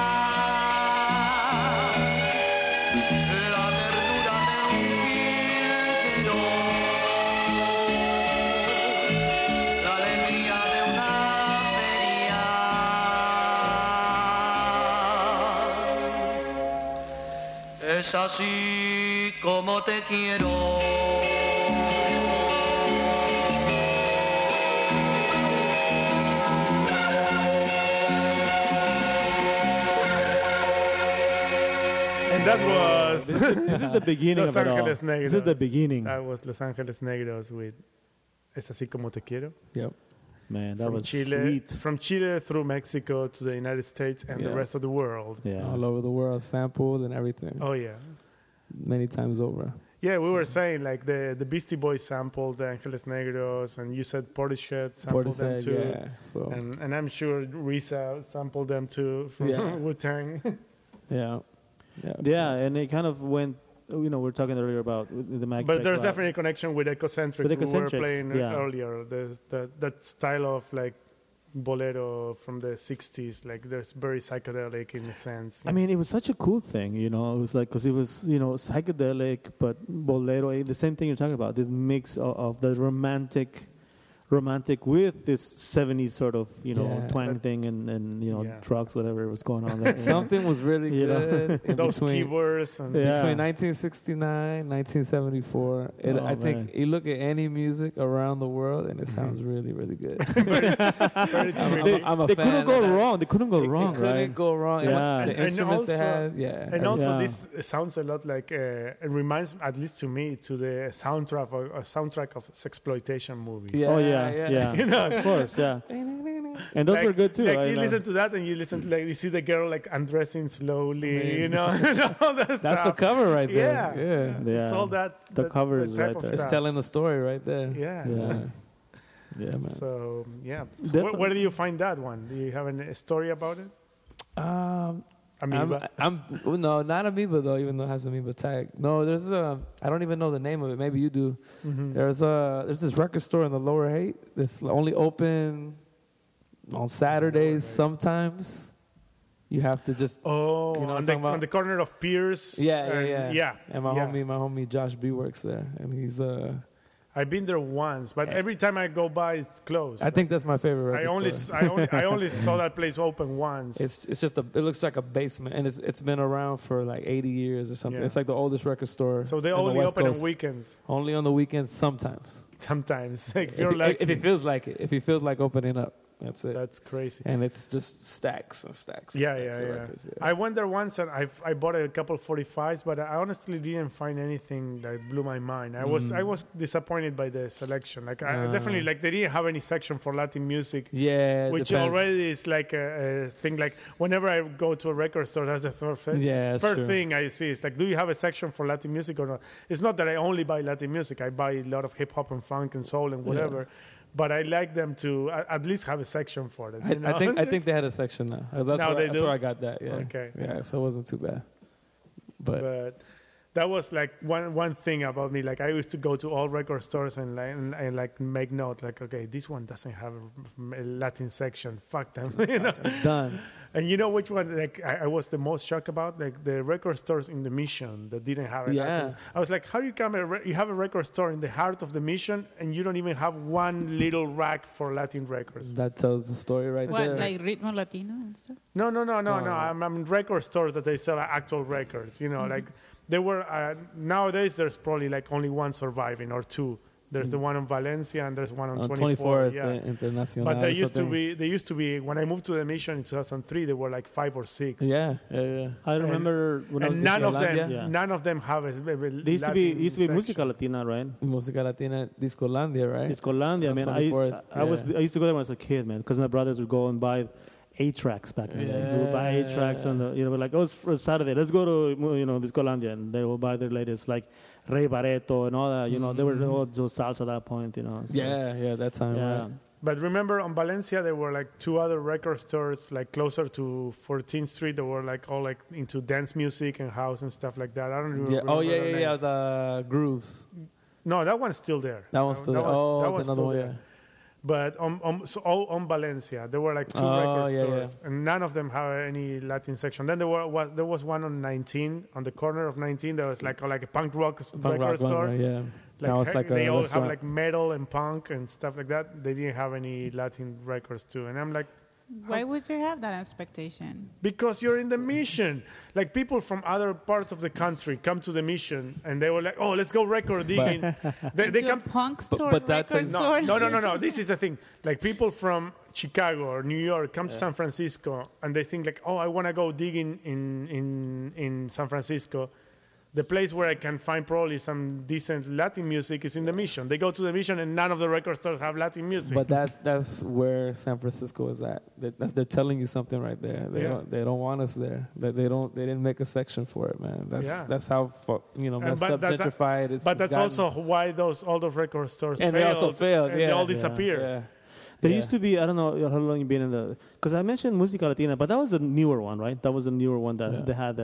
la ternura de un jilguero, la alegría de una feria. Es así como te quiero. And that was This is the beginning Los of it all. Angeles Negros. This is the beginning. That was Los Angeles Negros with Es así como te quiero. Yep. Man, that From was Chile, sweet. from Chile through Mexico to the United States and the Yeah. rest of the world. Yeah. All over the world, sampled and everything. Oh yeah, Many times over. yeah. We were saying like the the Beastie Boys sampled the Angeles Negros, and you said Portishead sampled them Portishead, too. yeah. So, And and I'm sure Risa sampled them too from Yeah. Wu Tang. yeah. Yeah. Yeah, and it kind of went you know, we were talking earlier about the Magic. But there's definitely a connection with Ecocentric, With who we were Ecocentrics, playing yeah. earlier. The, the, that style of like bolero from the sixties, like there's very psychedelic in a sense. I mean, it was such a cool thing, you know. It was like, because it was, you know, psychedelic, but bolero, eh, the same thing you're talking about, this mix of, of the romantic, romantic with this seventies sort of, you know, Yeah. twang But- thing and, and you know, Yeah. drugs, whatever was going on there. Something was really You know? good in Those between, keywords and Yeah. between nineteen sixty-nine, nineteen seventy-four. It, Oh, I think man. you look at any music around the world and it sounds really, really good. very I'm, trendy. I'm, I'm a They fan couldn't of go that. wrong. They couldn't go It- wrong, it couldn't right? go wrong. Yeah. And And- the and instruments they also- had, yeah. And also, Yeah. this sounds a lot like uh, it reminds, at least to me, to the soundtrack of a soundtrack of sexploitation movies. Yeah, Oh, yeah, yeah. yeah. You know, Of course, yeah. And those like, were good too. Like I you know. listen to that and you listen to like you see the girl like undressing slowly, Man. you know, and all that That's the stuff. cover right Yeah. there. Yeah. Yeah. It's all that. The that, cover that is type right of there. It's stuff. telling the story right there. Yeah. Yeah. Yeah, man. So yeah, Definitely. where, where do you find that one? Do you have an, a story about it? Um, Amoeba. I'm, I'm well, no, not Amoeba though. Even though it has Amoeba tag. No, there's a. I don't even know the name of it. Maybe you do. Mhm. There's a. There's this record store in the Lower Haight. That's only open on Saturdays. Sometimes you have to just. Oh, You know what on, I'm the, talking about? on the corner of Pierce. Yeah, yeah, and- yeah. yeah. And my yeah. homie, my homie Josh B works there, and he's uh. I've been there once, but every time I go by, it's closed. I think that's my favorite I record only, store. I only, I only saw that place open once. It's it's just a. It looks like a basement, and it's it's been around for like eighty years or something. Yeah. It's like the oldest record store. so they in the only West open Coast. on weekends Only on the weekends, sometimes. sometimes. Like, if If, you're it- lucky, if it feels like it, if it feels like opening up, that's it. that's crazy. And it's just stacks and stacks. And Yeah, stacks yeah, of yeah. records, I went there once and I I bought a couple forty-fives, but I honestly didn't find anything that blew my mind. I was I was disappointed by the selection. Like I Mm. Ah. definitely like they didn't have any section for Latin music. Yeah, it Which depends. already is like a, a thing. Like whenever I go to a record store, that's the first, thing- Yeah, that's first true. thing I see. It's like, do you have a section for Latin music or not? It's not that I only buy Latin music. I buy a lot of hip hop and funk and soul and whatever. But I like them to a- at least have a section for it. I, you know? I think I think they had a section now. 'Cause That's, Now where, they that's do? where I got that. Yeah. Okay. Yeah, so it wasn't too bad. But, but that was like one one thing about me. Like I used to go to all record stores and like and, and like make note. Like, okay, this one doesn't have a, a Latin section. Fuck them. You know. done. And you know which one? Like I, I was the most shocked about, like the record stores in the Mission that didn't have a Yeah. Latin. I was like, how you come? A re- you have a record store in the heart of the Mission, and you don't even have one little rack for Latin records. That tells the story right What, there. like Ritmo Latino and stuff? No, no, no, no, No, no. no. I'm, I'm in record stores that they sell actual records. You know, like there were uh, nowadays. There's probably like only one surviving or two. There's the one on Valencia and there's one on, on twenty-fourth. twenty-fourth Yeah. uh, Internacional. But there or used to something. be. There used to be when I moved to the Mission in two thousand three. There were like five or six. Yeah, yeah, yeah. I remember when I was And in none of them, Yolanda, yeah. none of them have a, a They used to be Latin used to be section. Música Latina, right? Música Latina, Discolandia, right? Discolandia, On man. I used, twenty-fourth, I was yeah. I used to go there when I was a kid, man, because my brothers would go and buy eight tracks back in the day. We would buy eight tracks on the, you know, like, oh, it's for Saturday, let's go to, you know, Discolandia, and they will buy their latest, like, Rey Barreto and all that, you know, they were all just salsa at that point, you know. so, Yeah, yeah, that time, yeah. right? But remember, on Valencia, there were like two other record stores, like closer to fourteenth Street, that were like all like into dance music and house and stuff like that. I don't remember. Yeah. Oh, yeah, their yeah, yeah. names. The Grooves. No, that one's still there. That one's still there. was- Oh, that that's one's another still one, there. yeah. But on, on, so all on Valencia, there were like two Oh, record yeah, stores, and none of them have any Latin section. Then there were was, there was one on nineteen, on the corner of nineteen. There was like like a punk rock s- Punk record rock one, store. right, yeah. Like, that was he- like a they all have restaurant. like metal and punk and stuff like that. They didn't have any Latin records too, and I'm like, Why would you have that expectation? because you're in the Mission. Like people from other parts of the country come to the Mission, and they were like, "Oh, let's go record digging." they they To a come. punk store, but that record takes- No, store? no, no, no, no. This is the thing. Like people from Chicago or New York come to San Francisco, and they think like, "Oh, I want to go digging in in in San Francisco." The place where I can find probably some decent Latin music is in the Mission. They go to the Mission, and none of the record stores have Latin music. But that's that's where San Francisco is at. That, that's, they're telling you something right there. They Yeah. don't they don't want us there. They, they don't they didn't make a section for it, man. That's Yeah. that's how fu- you know And messed but up, that's- gentrified. It's, But it's that's gotten- also why those all those record stores and failed. they also failed. And yeah, they all yeah, disappeared. Yeah. There Yeah. used to be, I don't know how long you've been in the, because I mentioned Música Latina, but that was the newer one, right? That was the newer one that Yeah. they had there.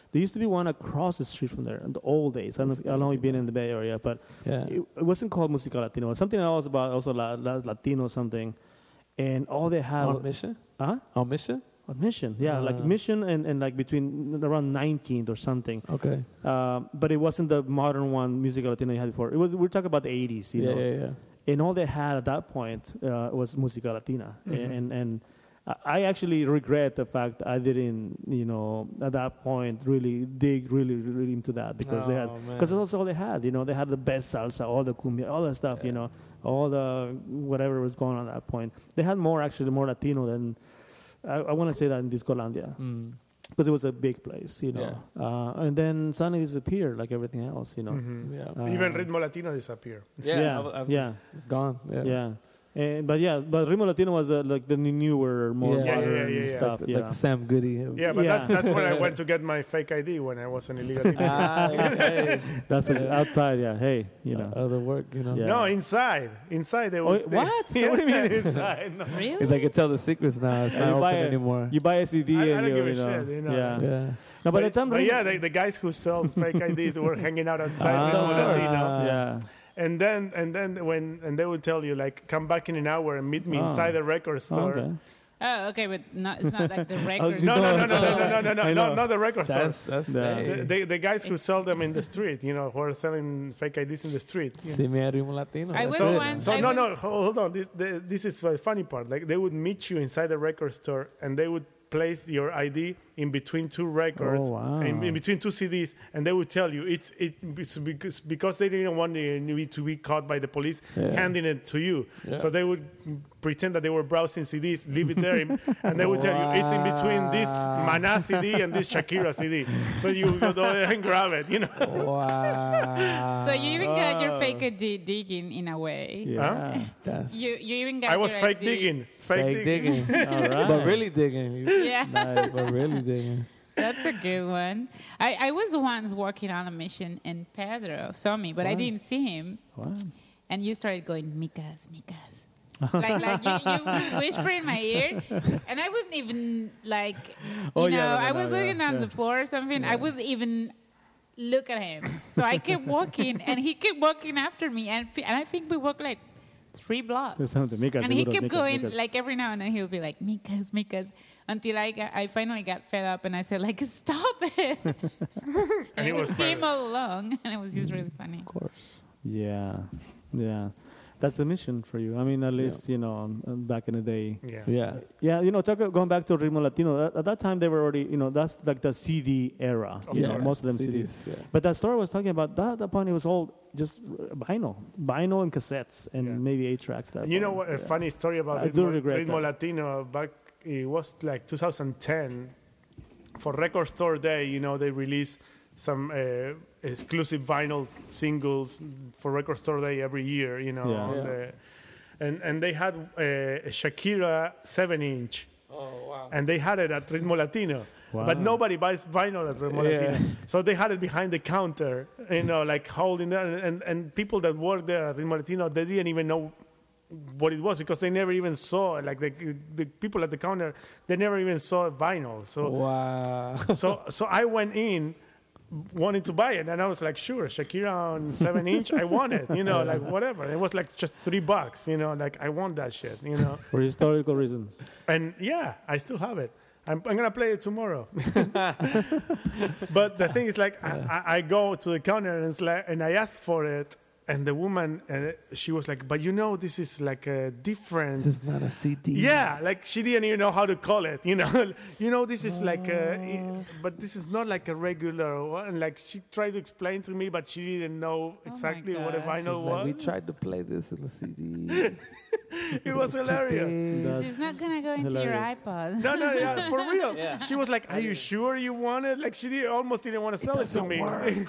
There used to be one across the street from there in the old days. I don't know, if, I don't know if you've been in the Bay Area, but Yeah. it, it wasn't called Musica Latino. It was something else about also la, la, Latino something. And all they had... On Mission? Huh? On Mission? On Mission, yeah. like Ah. Mission and, and like between around nineteenth or something. Okay. Uh, but it wasn't the modern one, Musica Latino you had before. It was, we're talking about the eighties, you Yeah, know. yeah, yeah. And all they had at that point uh, was Musica Latina. Mhm. And, and I actually regret the fact that I didn't, you know, at that point really dig really, really into that because they had, Oh, man. because that's all they had, you know, they had the best salsa, all the cumbia, all that stuff, you know, all the whatever was going on at that point. They had more actually, more Latino than, I, I want to say that in Discolandia. Mm. Because it was a big place, you know. Uh, and then suddenly disappeared like everything else, you know. Mhm. Yeah. Uh, Even Ritmo Latino disappeared. Yeah. yeah, I w- I was- yeah. It's gone. Yeah. Yeah. And, but yeah, but Ritmo Latino was uh, like the newer, more Yeah. Yeah, modern yeah, yeah, yeah. stuff. Like, yeah. like the Sam Goody. of- Yeah, but Yeah. that's that's when I went to get my fake I D when I was an illegal immigrant. Ah, okay. That's what, outside, yeah. Hey, you know. Uh, other work, you know. Yeah. No, inside. Inside they Oh, would. what? what do you mean inside? No. Really? If they can tell the secrets now, it's You not buy open a- anymore. You buy a C D I- I and don't you, give a you know. shit, you know. Yeah. Yeah. No, by the time but Ritmo- yeah, the, the guys who sell fake I Ds were hanging out outside Ah, Ritmo Latino. yeah. And then and then when and they would tell you like come back in an hour and meet me Oh. inside the record Oh, store. okay. Oh, okay, but not, it's not like the record. No, no, no, no, no, no, no, no, no, I no, know. not the record store. That's that's Yeah. hey. The, the, the guys who sell them in the street, you know, who are selling fake I Ds in the street. you know. See me at Ritmo Latino. I That's was it. once- So I no, was- no, hold hold on. This, the, this is the funny part. Like they would meet you inside the record store, and they would place your I D in between two records, Oh, wow. in, in between two C Ds, and they would tell you it's it it's because because they didn't want you to be caught by the police Yeah. handing it to you. Yeah. So they would pretend that they were browsing C Ds, leave it there, and they would tell you it's in between this Wow. Mana C D and this Shakira C D. So you go there and grab it, you know. Wow. So you even got your fake I D digging in a way. Yeah. That's You you even got I was your fake I D. digging, fake, fake digging. digging. All right. But really digging. Yeah. Nice. But really digging. That's a good one. I, I was once working on a mission and Pedro saw me, but I Wow. didn't see him. Wow. And you started going, Mikas, Mikas. like like you, you would whisper in my ear, and I wouldn't even like, you Oh, know, yeah, no, no, I no, was yeah, looking on yeah. the floor or something. I wouldn't even look at him. So I kept walking, and he kept walking after me, and f- and I think we walked like three blocks. There's something. Micas, And he seguros, kept Micas, going, Micas. like every now and then he would be like, Mikas, Mikas, until I got, I finally got fed up and I said, like, stop it. and, And he it was was him all along, and it was just really funny. Of course. Yeah. Yeah. That's the mission for you. I mean, at least, you know, um, um, back in the day. Yeah. Yeah. Yeah, you know, talk, going back to Ritmo Latino, at, at that time they were already, you know, that's like the C D era. Of You know, course. most of them C C Ds. Ds. Yeah. But that story I was talking about, that, at that point it was all just uh, vinyl. Vinyl and cassettes and Yeah. maybe eight tracks. That And you know point. what? A Yeah. funny story about I do Ritmo, regret Ritmo that. Latino back. It was like two thousand ten for Record Store Day. You know, they released some uh, exclusive vinyl singles for Record Store Day every year. You know, Yeah. on Yeah. the- and and they had uh, a Shakira seven inch. Oh, wow. And they had it at Ritmo Latino. Wow. But nobody buys vinyl at Ritmo Yeah. Latino. So they had it behind the counter, you know, like holding there. And, and people that work there at Ritmo Latino, they didn't even know what it was because they never even saw, like the, the people at the counter, they never even saw vinyl. So, Wow. so, so I went in wanting to buy it. And I was like, sure, Shakira on seven inch, I want it, you know, like whatever. It was like just three bucks, you know, like I want that shit, you know. For historical reasons. And yeah, I still have it. I'm, I'm gonna play it tomorrow. But the thing is, like, I, I, I go to the counter and it's like, and I ask for it, and the woman, uh, she was like, "But you know, this is like a different." This is not a C D. Yeah, like she didn't even know how to call it. You know, you know, this is like, a, but this is not like a regular one. Like she tried to explain to me, but she didn't know my exactly what a gosh. It's vinyl like, we was. tried to play this in the C D. It was hilarious. That's It's not gonna go into your hilarious. iPod. No, no, yeah, for real. She was like, "Are you sure you want it?" Like she did, almost didn't want to sell it, to me.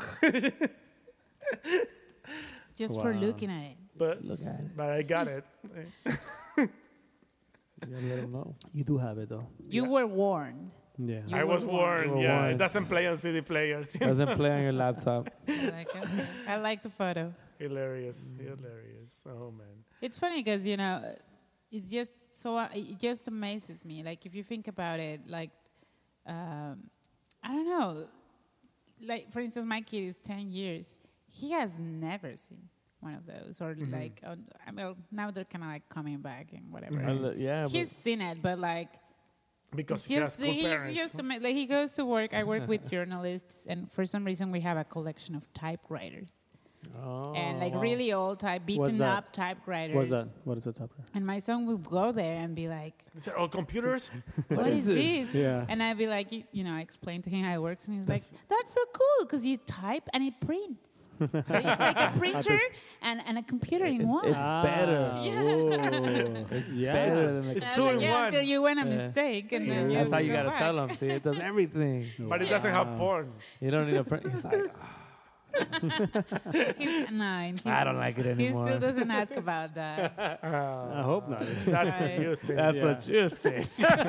Just for Wow. looking at it. but Look at it. but I got it. You gotta let them know. You do have it, though. You Yeah. were warned. Yeah. You I were was warned. You were Yeah, warned. it doesn't play on C D players. Doesn't play on your laptop. Like, okay. I like the photo. Hilarious, hilarious. Oh man. It's funny because you know, it's just so uh, it just amazes me. Like if you think about it, like um, I don't know, like for instance, my kid is ten years. He has never seen one of those, or Mm-hmm. like, oh, I mean, now they're kind of like coming back and whatever. I lo- yeah, but- He's seen it, but like. Because It's he has just, cool he's parents. just ama- like he goes to work. I work with journalists, and for some reason we have a collection of typewriters Oh, and like wow. really old type, beaten that? up typewriters. What's that? What is the top? And my son would go there and be like, These are all computers. "What is this?" Yeah. And I'd be like, you, you know, I explain to him how it works, and he's like, "That's so cool because you type and it prints." So it's like a printer and, and a computer in It's, one. it's better. Ah, Yeah. whoa. yeah. Better than the It's And I two was in like, yeah, one. until you went a Yeah. mistake, and then That's you how you go gotta back. tell them. See, it does everything. But it doesn't have porn. You don't need a print. He's like, "Ah, He's nine. He's, I don't like it He anymore. still doesn't ask about that. I hope not. That's Right. a new thing. That's Yeah. what you think.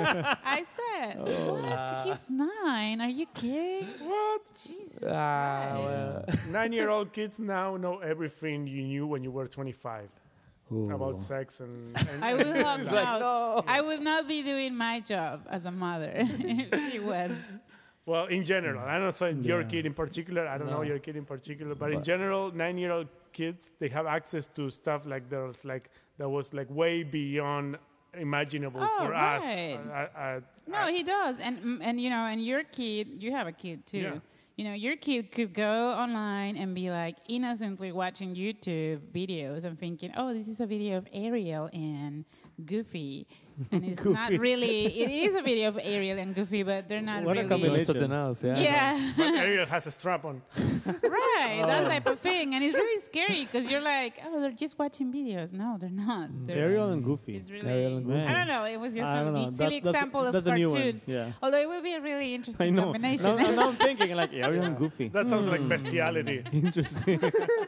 I said, Oh. what? He's nine. Are you kidding? What? Jesus. Ah, well. Nine-year-old kids now know everything you knew when you were twenty-five about sex and. and I will help He's like, out. no. I would not be doing my job as a mother if he was. Well, in general, I'm not saying your Yeah. kid in particular. I don't know No. your kid in particular, but, in But- general, nine-year-old kids they have access to stuff like there's like that was like way beyond imaginable Oh, for right. us. Uh, uh, No, he does, and and you know, and your kid, you have a kid too. Yeah. You know, your kid could go online and be like innocently watching YouTube videos and thinking, "Oh, this is a video of Ariel and Goofy," and it's not really. It is a video of Ariel and Goofy, but they're not What a really. combination. Doing something else, yeah. Yeah, but Ariel has a strap on. right. That type of thing, and it's really scary because you're like, "Oh, they're just watching videos." No, they're not. They're, Ariel and Goofy. It's really. Ariel and Goofy. I don't know. It was just I a don't know. silly That's- that's- example of that's a new one. cartoons. Yeah. Although it would be a really I interesting know. combination. Now, now I'm thinking like Ariel and Goofy. That sounds like bestiality. Interesting.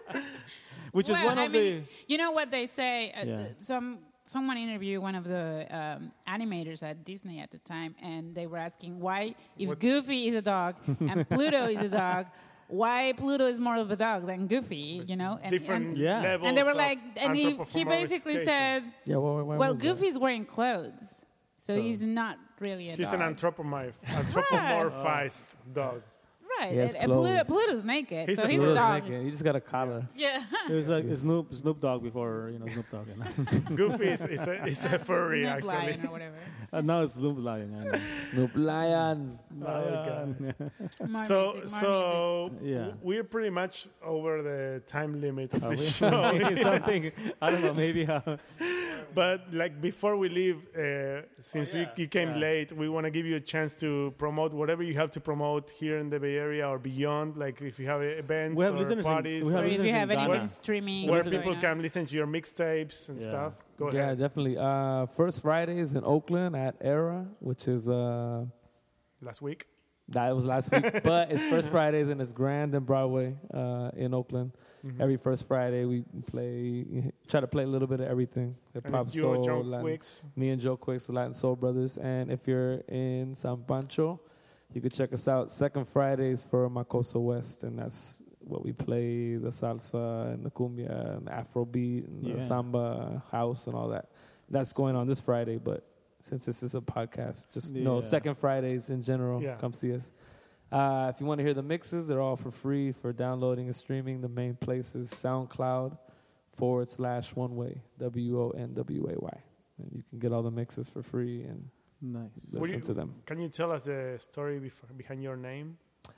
Which is Well, one I of mean, you know what they say? Uh, Yeah. uh, some someone interviewed one of the um, animators at Disney at the time, and they were asking why, if What- Goofy is a dog and Pluto is a dog, why Pluto is more of a dog than Goofy? You know, and, Different and, Yeah. levels. and they were of like, and he, he basically anthropomorphification. said, Yeah, why, why well, was that? Goofy's wearing clothes, so, So- he's not really a He's dog. an anthropomorph, anthropomorphized dog. right? He has and, and Pluto, clothes. Pluto's naked, He's so a he's a Pluto's dog. naked. You just got a collar. Yeah. It was like Snoop Snoop Dogg before, you know, Snoop Dogg. And Goofy is, is, a, is a furry, Snoop actually. Lion or whatever. uh, now it's Snoop Lion. I know. Snoop Lion. Lion. More So, music, more so Yeah. w- we're pretty much over the time limit of Are the we? show. Maybe something. I don't know. Maybe how. But like before we leave, uh, since you, you came late, we want to give you a chance to promote whatever you have to promote here in the Bay Area or beyond. Like if you have events We have or listeners in- parties, we or have if you listeners in have Ghana. anything streaming where going people on. can listen to your mixtapes and Yeah. stuff. Go Yeah, ahead. definitely. Uh, first Fridays in Oakland at Era, which is uh, Last week. that was last week, but it's first Fridays and it's Grand and Broadway uh, in Oakland. Mm-hmm. Every first Friday we play, try to play a little bit of everything, hip And hop, it's you, soul, Joe Latin. Quicks. Me and Joe Quicks, the Latin Soul Brothers. And if you're in San Pancho, you can check us out second Fridays for Macoso West, and that's what we play, the salsa and the cumbia and the Afrobeat and Yeah. the samba house and all that. That's going on this Friday, but since this is a podcast, just know Yeah. second Fridays in general, Yeah. come see us. Uh, if you want to hear the mixes, they're all for free for downloading and streaming. The main place is SoundCloud forward slash one way, W O N W A Y. And you can get all the mixes for free and Nice. What do listen you- to them. Can you tell us the story bef- behind your name?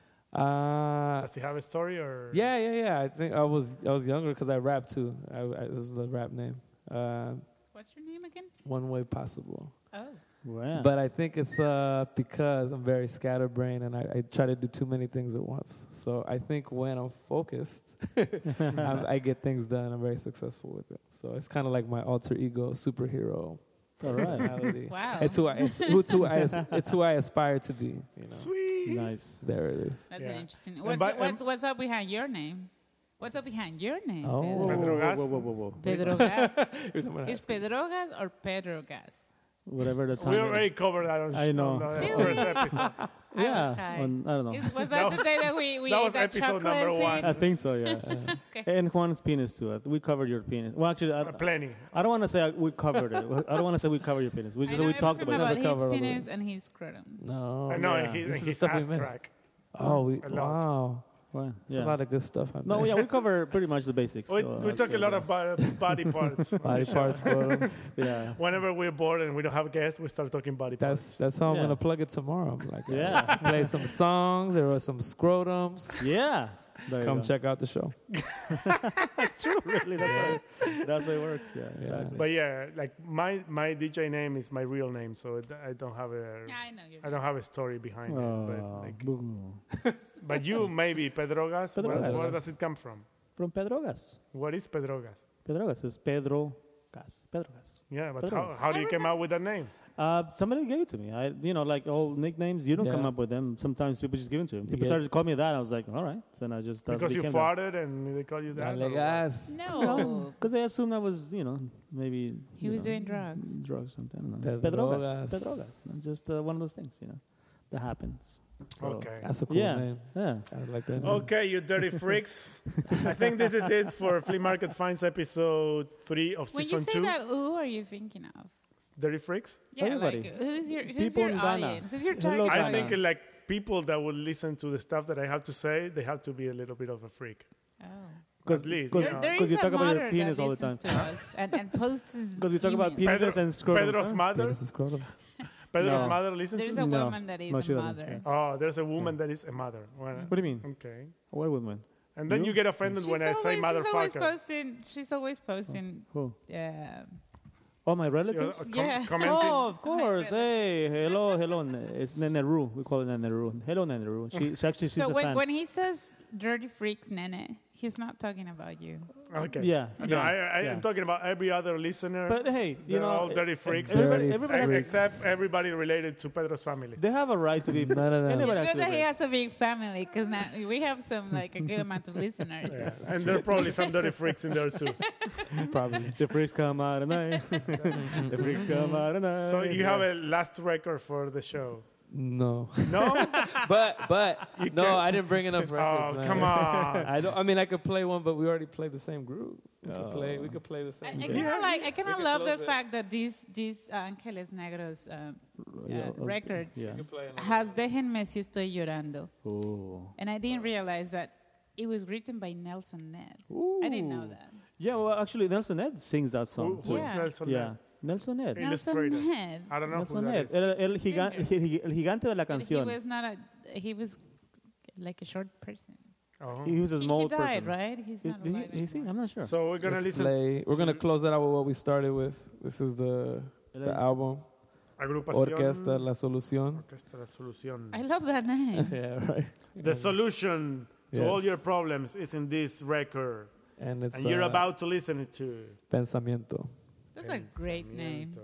Uh, Does it have a story or? yeah, yeah, yeah. I think I was I was younger because I rap too. I, I, this is the rap name. Uh, What's your name again? one way possible. Oh. Wow. But I think it's uh, because I'm very scatterbrained and I, I try to do too many things at once. So I think when I'm focused, I, I get things done. I'm very successful with it. So it's kind of like my alter ego superhero All right. personality. Wow. It's who I it's who, it's who I as- it's who I aspire to be. You know, Sweet. Nice. there it is. That's Yeah. an interesting. And What's, by- what's, what's up behind your name? What's up behind your name? Oh. Whoa, Pedro whoa, Gas? whoa, whoa, whoa, whoa. Pedro Gas. Pedro. Is Pedro Gas or Pedro Gas? Whatever the time. We is. already covered that on, I know. on the Really? first episode. I Yeah. was high. On, I don't know. Is, was That that, was- to say that we, we that ate was that episode chocolate number thing? one. I think so, yeah. Okay. And Juan's penis too. We covered your penis. Well, actually, I, Uh, plenty. I don't want to say I- we covered it. I don't want to say we covered your penis. We I just know we talked everything about about it. Never his covered all penis that. and his scrotum. No. I know, yeah. and he, This and is his stuff we ass missed. crack. Oh, we, A lot. wow. Well, There's yeah. a lot of good stuff. on No, there. yeah, we cover pretty much the basics. We, so, we uh, talk a lot about body parts. on the Body show. parts, scrotums. Yeah. Whenever we're bored and we don't have guests, we start talking body That's parts. that's how I'm Yeah. gonna plug it tomorrow. I'm like, Yeah. play some songs. There were some scrotums. Yeah. There you Come go. check out the show. That's true, really. That's, how, it- that's how it works. Yeah, exactly. But yeah, like my my D J name is my real name, so it, I don't have a Yeah, I know you're I don't have a story behind it. Oh, But like, boo. but you maybe Pedrogas. Where, Pedrogas. where does it come from? From Pedrogas. What is Pedrogas? Pedrogas is Pedro Gas. Pedrogas. Yeah, but how, Pedrogas. how do you come out with that name? Uh, somebody gave it to me. I, you know, like all nicknames, you don't come Yeah. up with them. Sometimes people just give it to you. People get- started to call me that. I was like, all right. So then I just that's Because you became that. farted and they call you that? Dale or what? gas. No. Because they assumed I was, you know, maybe He you was know, doing drugs. Drugs, something. I don't know. Pedrogas. Pedrogas. Pedrogas. Just uh, one of those things, you know, that happens. So, Okay. That's a cool Yeah. name. Yeah. I like that. name. Okay, you dirty freaks. I think this is it for Flea Market Finds episode three of When you season say two. that, who are you thinking of? Dirty freaks? Yeah, Everybody. like who's your who's People your in Ghana. audience? Who's your Hello, target I Ghana. audience? think uh, like people that will listen to the stuff that I have to say, they have to be a little bit of a freak. Oh. At least, Because you know. There you is a talk about your mother penis that all the time. listens to us and, and posts his Because we talk about emails. penises and scrotums. Pedro's huh? mother? Penis and scrotums. Pedro's No. mother listens There's to a No. woman that is No, a she doesn't, mother. yeah. Oh, there's a woman that is a mother. Well, What do you mean? Okay. What woman? And then You? you get offended She's when I always, say she's always motherfucker. posting. She's always posting. Who? Yeah. Oh, my She, uh, relatives? com- Yeah. commenting. Oh, of course. Hey, hello, hello. It's Neneru. We call it Neneru. Hello, Neneru. She, she actually, she's So a when fan. when he says "dirty freaks, nene," he's not talking about you. Okay. Yeah, No, yeah, I, I yeah. am talking about every other listener. But hey, you They're know, all dirty freaks. Everybody, Dirty everybody ex- has, except everybody related to Pedro's family. they have a right to be. None of them. Anybody It's has good to that be. he has a big family because now we have some like a good amount of listeners. Yeah. And there are probably some dirty freaks in there too. Probably. The freaks come out at night. The freaks come out at night. So you have a last record for the show. No. No? But but You no, can't- I didn't bring enough records. Oh, man. come on. I don't. I mean, I could play one, but we already played the same group. We could play. We could play the I, same. I group. kind of like. I kind We of can love the close it. fact that this this uh, Angeles Negros um, Yeah, uh, record Yeah. We could play another- has "Déjenme si estoy llorando," Oh. and I didn't realize that it was written by Nelson Ned. I didn't know that. Yeah, well, actually, Nelson Ed sings that Who, song. who's Yeah. Nelson? Yeah, Ned? Nelson Ed. Yeah. Illustrator. Nelson Ned. I don't know Nelson who that Ed. is. El, el, gigan- Singer. el gigante de la But he canción. was not a. He was like a short person. Oh. He was a He, small he died, person. right? He's He- not did he- alive is he? anymore. I'm not sure. So we're gonna Let's listen play. We're gonna to- close that out with what we started with. This is the the album Agrupación Orquesta La Solución. Orquesta La Solución. I love that name. Yeah, right. The solution to Yes. all your problems is in this record, And it's and you're uh, about to listen it to. Pensamiento. That's a great name.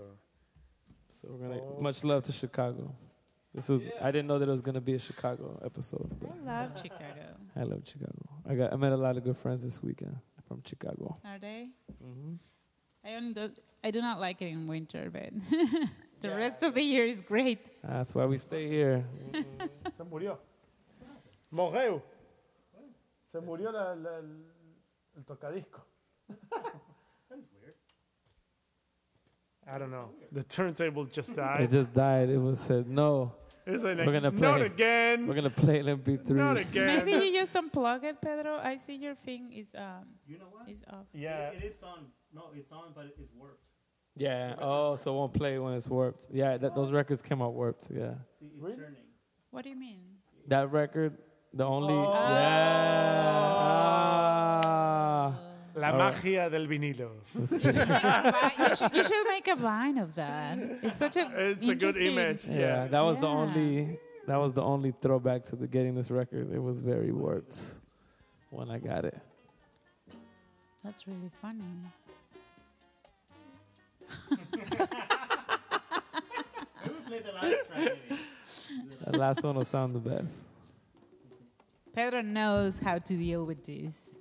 So we're gonna much love to Chicago. This is I didn't know that it was gonna be a Chicago episode. But I love Chicago. I love Chicago. I got I met a lot of good friends this weekend from Chicago. Are they? Mm-hmm. I only do, I do not like it in winter, but the rest of the year is great. That's why we stay here. Se murió. Morreu. Se murió la, la, el, el tocadisco. That's weird. I don't know. The turntable just It died. just died. It was said no. It's like, We're gonna not play. again. We're gonna play an M P three. Not again. Maybe you just unplug it, Pedro. I see your thing is um You know what? is off. Yeah. is on. No, it's on, but it's warped. Yeah. Oh, so won't play when it's warped. Yeah, that, those records came out warped. Yeah. See, it's Really? turning. What do you mean? That record, the only. Oh. Yeah. Ah. La All right. magia del vinilo. You should, make a vine, you, should, you should make a vine of that. It's such a It's a good interesting- image. Yeah, that was the Yeah. only. That was the only throwback to the getting this record. It was very warped when I got it. That's really funny. The last one will sound the best. Pedro knows how to deal with this.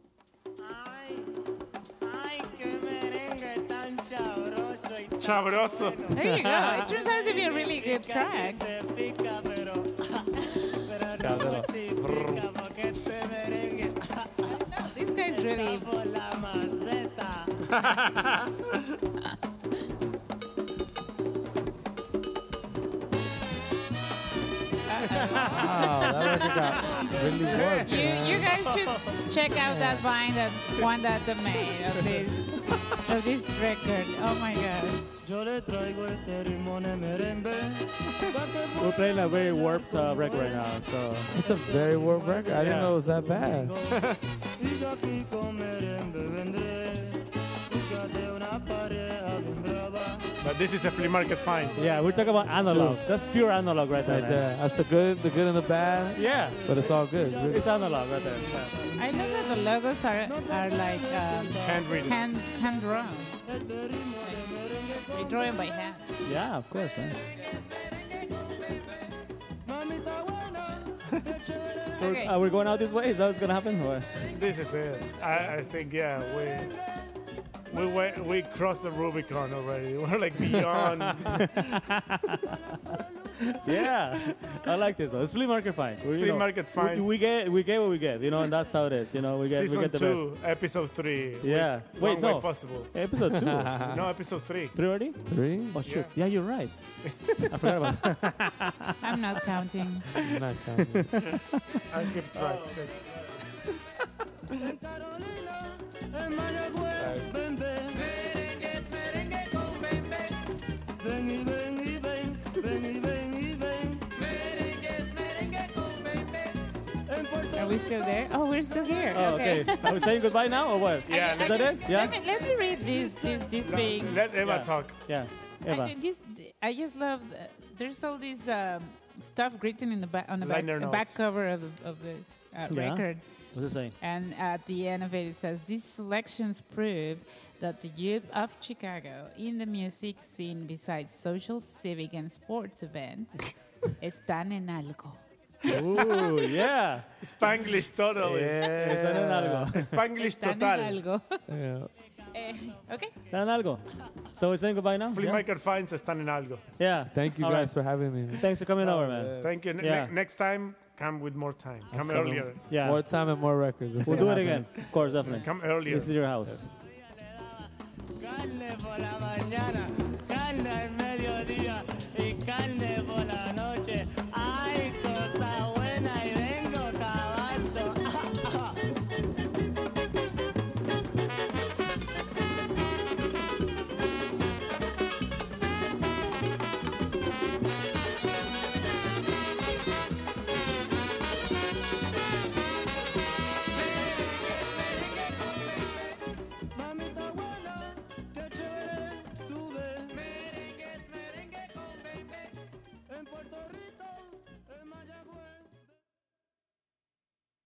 Chabroso. There you go. It turns out to be a really good track. Cabrón. No, this guy's really. Wow, that record got really worked. You, man. you guys should check out that Vine that Wanda made of this of this record. Oh my god. We're playing a very warped uh, record right now, so It's a very warped record. I didn't Yeah. know it was that bad. But this is a flea market find. yeah, we're talking about analog. That's pure analog right there. Right man. there. That's the good, the good and the bad. Yeah, But it's all good. Really. it's analog right there. Yeah. I love that the logos are are like um, Handwritten. hand hand drawn. Like, they draw them by hand. Yeah, of course, man. So Okay. are we going out this way? Is that what's gonna happen? Or? This is it. I, I think yeah we we went, we crossed the Rubicon already. We're like beyond. Yeah, I like this. Though. It's flea market finds. We, you Flea know, market we- finds. We, get we get what we get, you know, and that's how it is. You know, we get we Season get the two, episode three. Yeah. With Wait, One no. Way Possible. best. Episode two. No, episode three. Three already? Three? Oh shit. Yeah, you're right. I forgot about that. I'm not counting. I'm not counting. I'll keep track. Are we still there? Oh, we're still here. Oh, okay. Are we saying goodbye now or what? Yeah, Is let, that it? Yeah. Let me, let me read this this this thing. let Eva Yeah. talk. Yeah. I, Eva. this, I just love. uh, There's all this um, stuff written in the back on the back, Liner the back notes. cover of, the, of this uh, Yeah. record, What's it saying? and at the end of it, it says these selections prove that the youth of Chicago in the music scene, besides social, civic, and sports events, están en algo. Ooh, yeah. Spanglish totally. Están en algo. Spanglish Están en total. algo. Yeah. Eh, okay. Están en algo. So we're saying goodbye now? Flea Yeah. market finds están en algo. Yeah. Thank you All guys right. for having me. Thanks for coming over, man. Thank you. Ne- Yeah. ne- next time, come with more time. Come coming. earlier. Yeah. More time and more records. We'll do it again. Of course, definitely. Come earlier. This is your house. Carne por la mañana.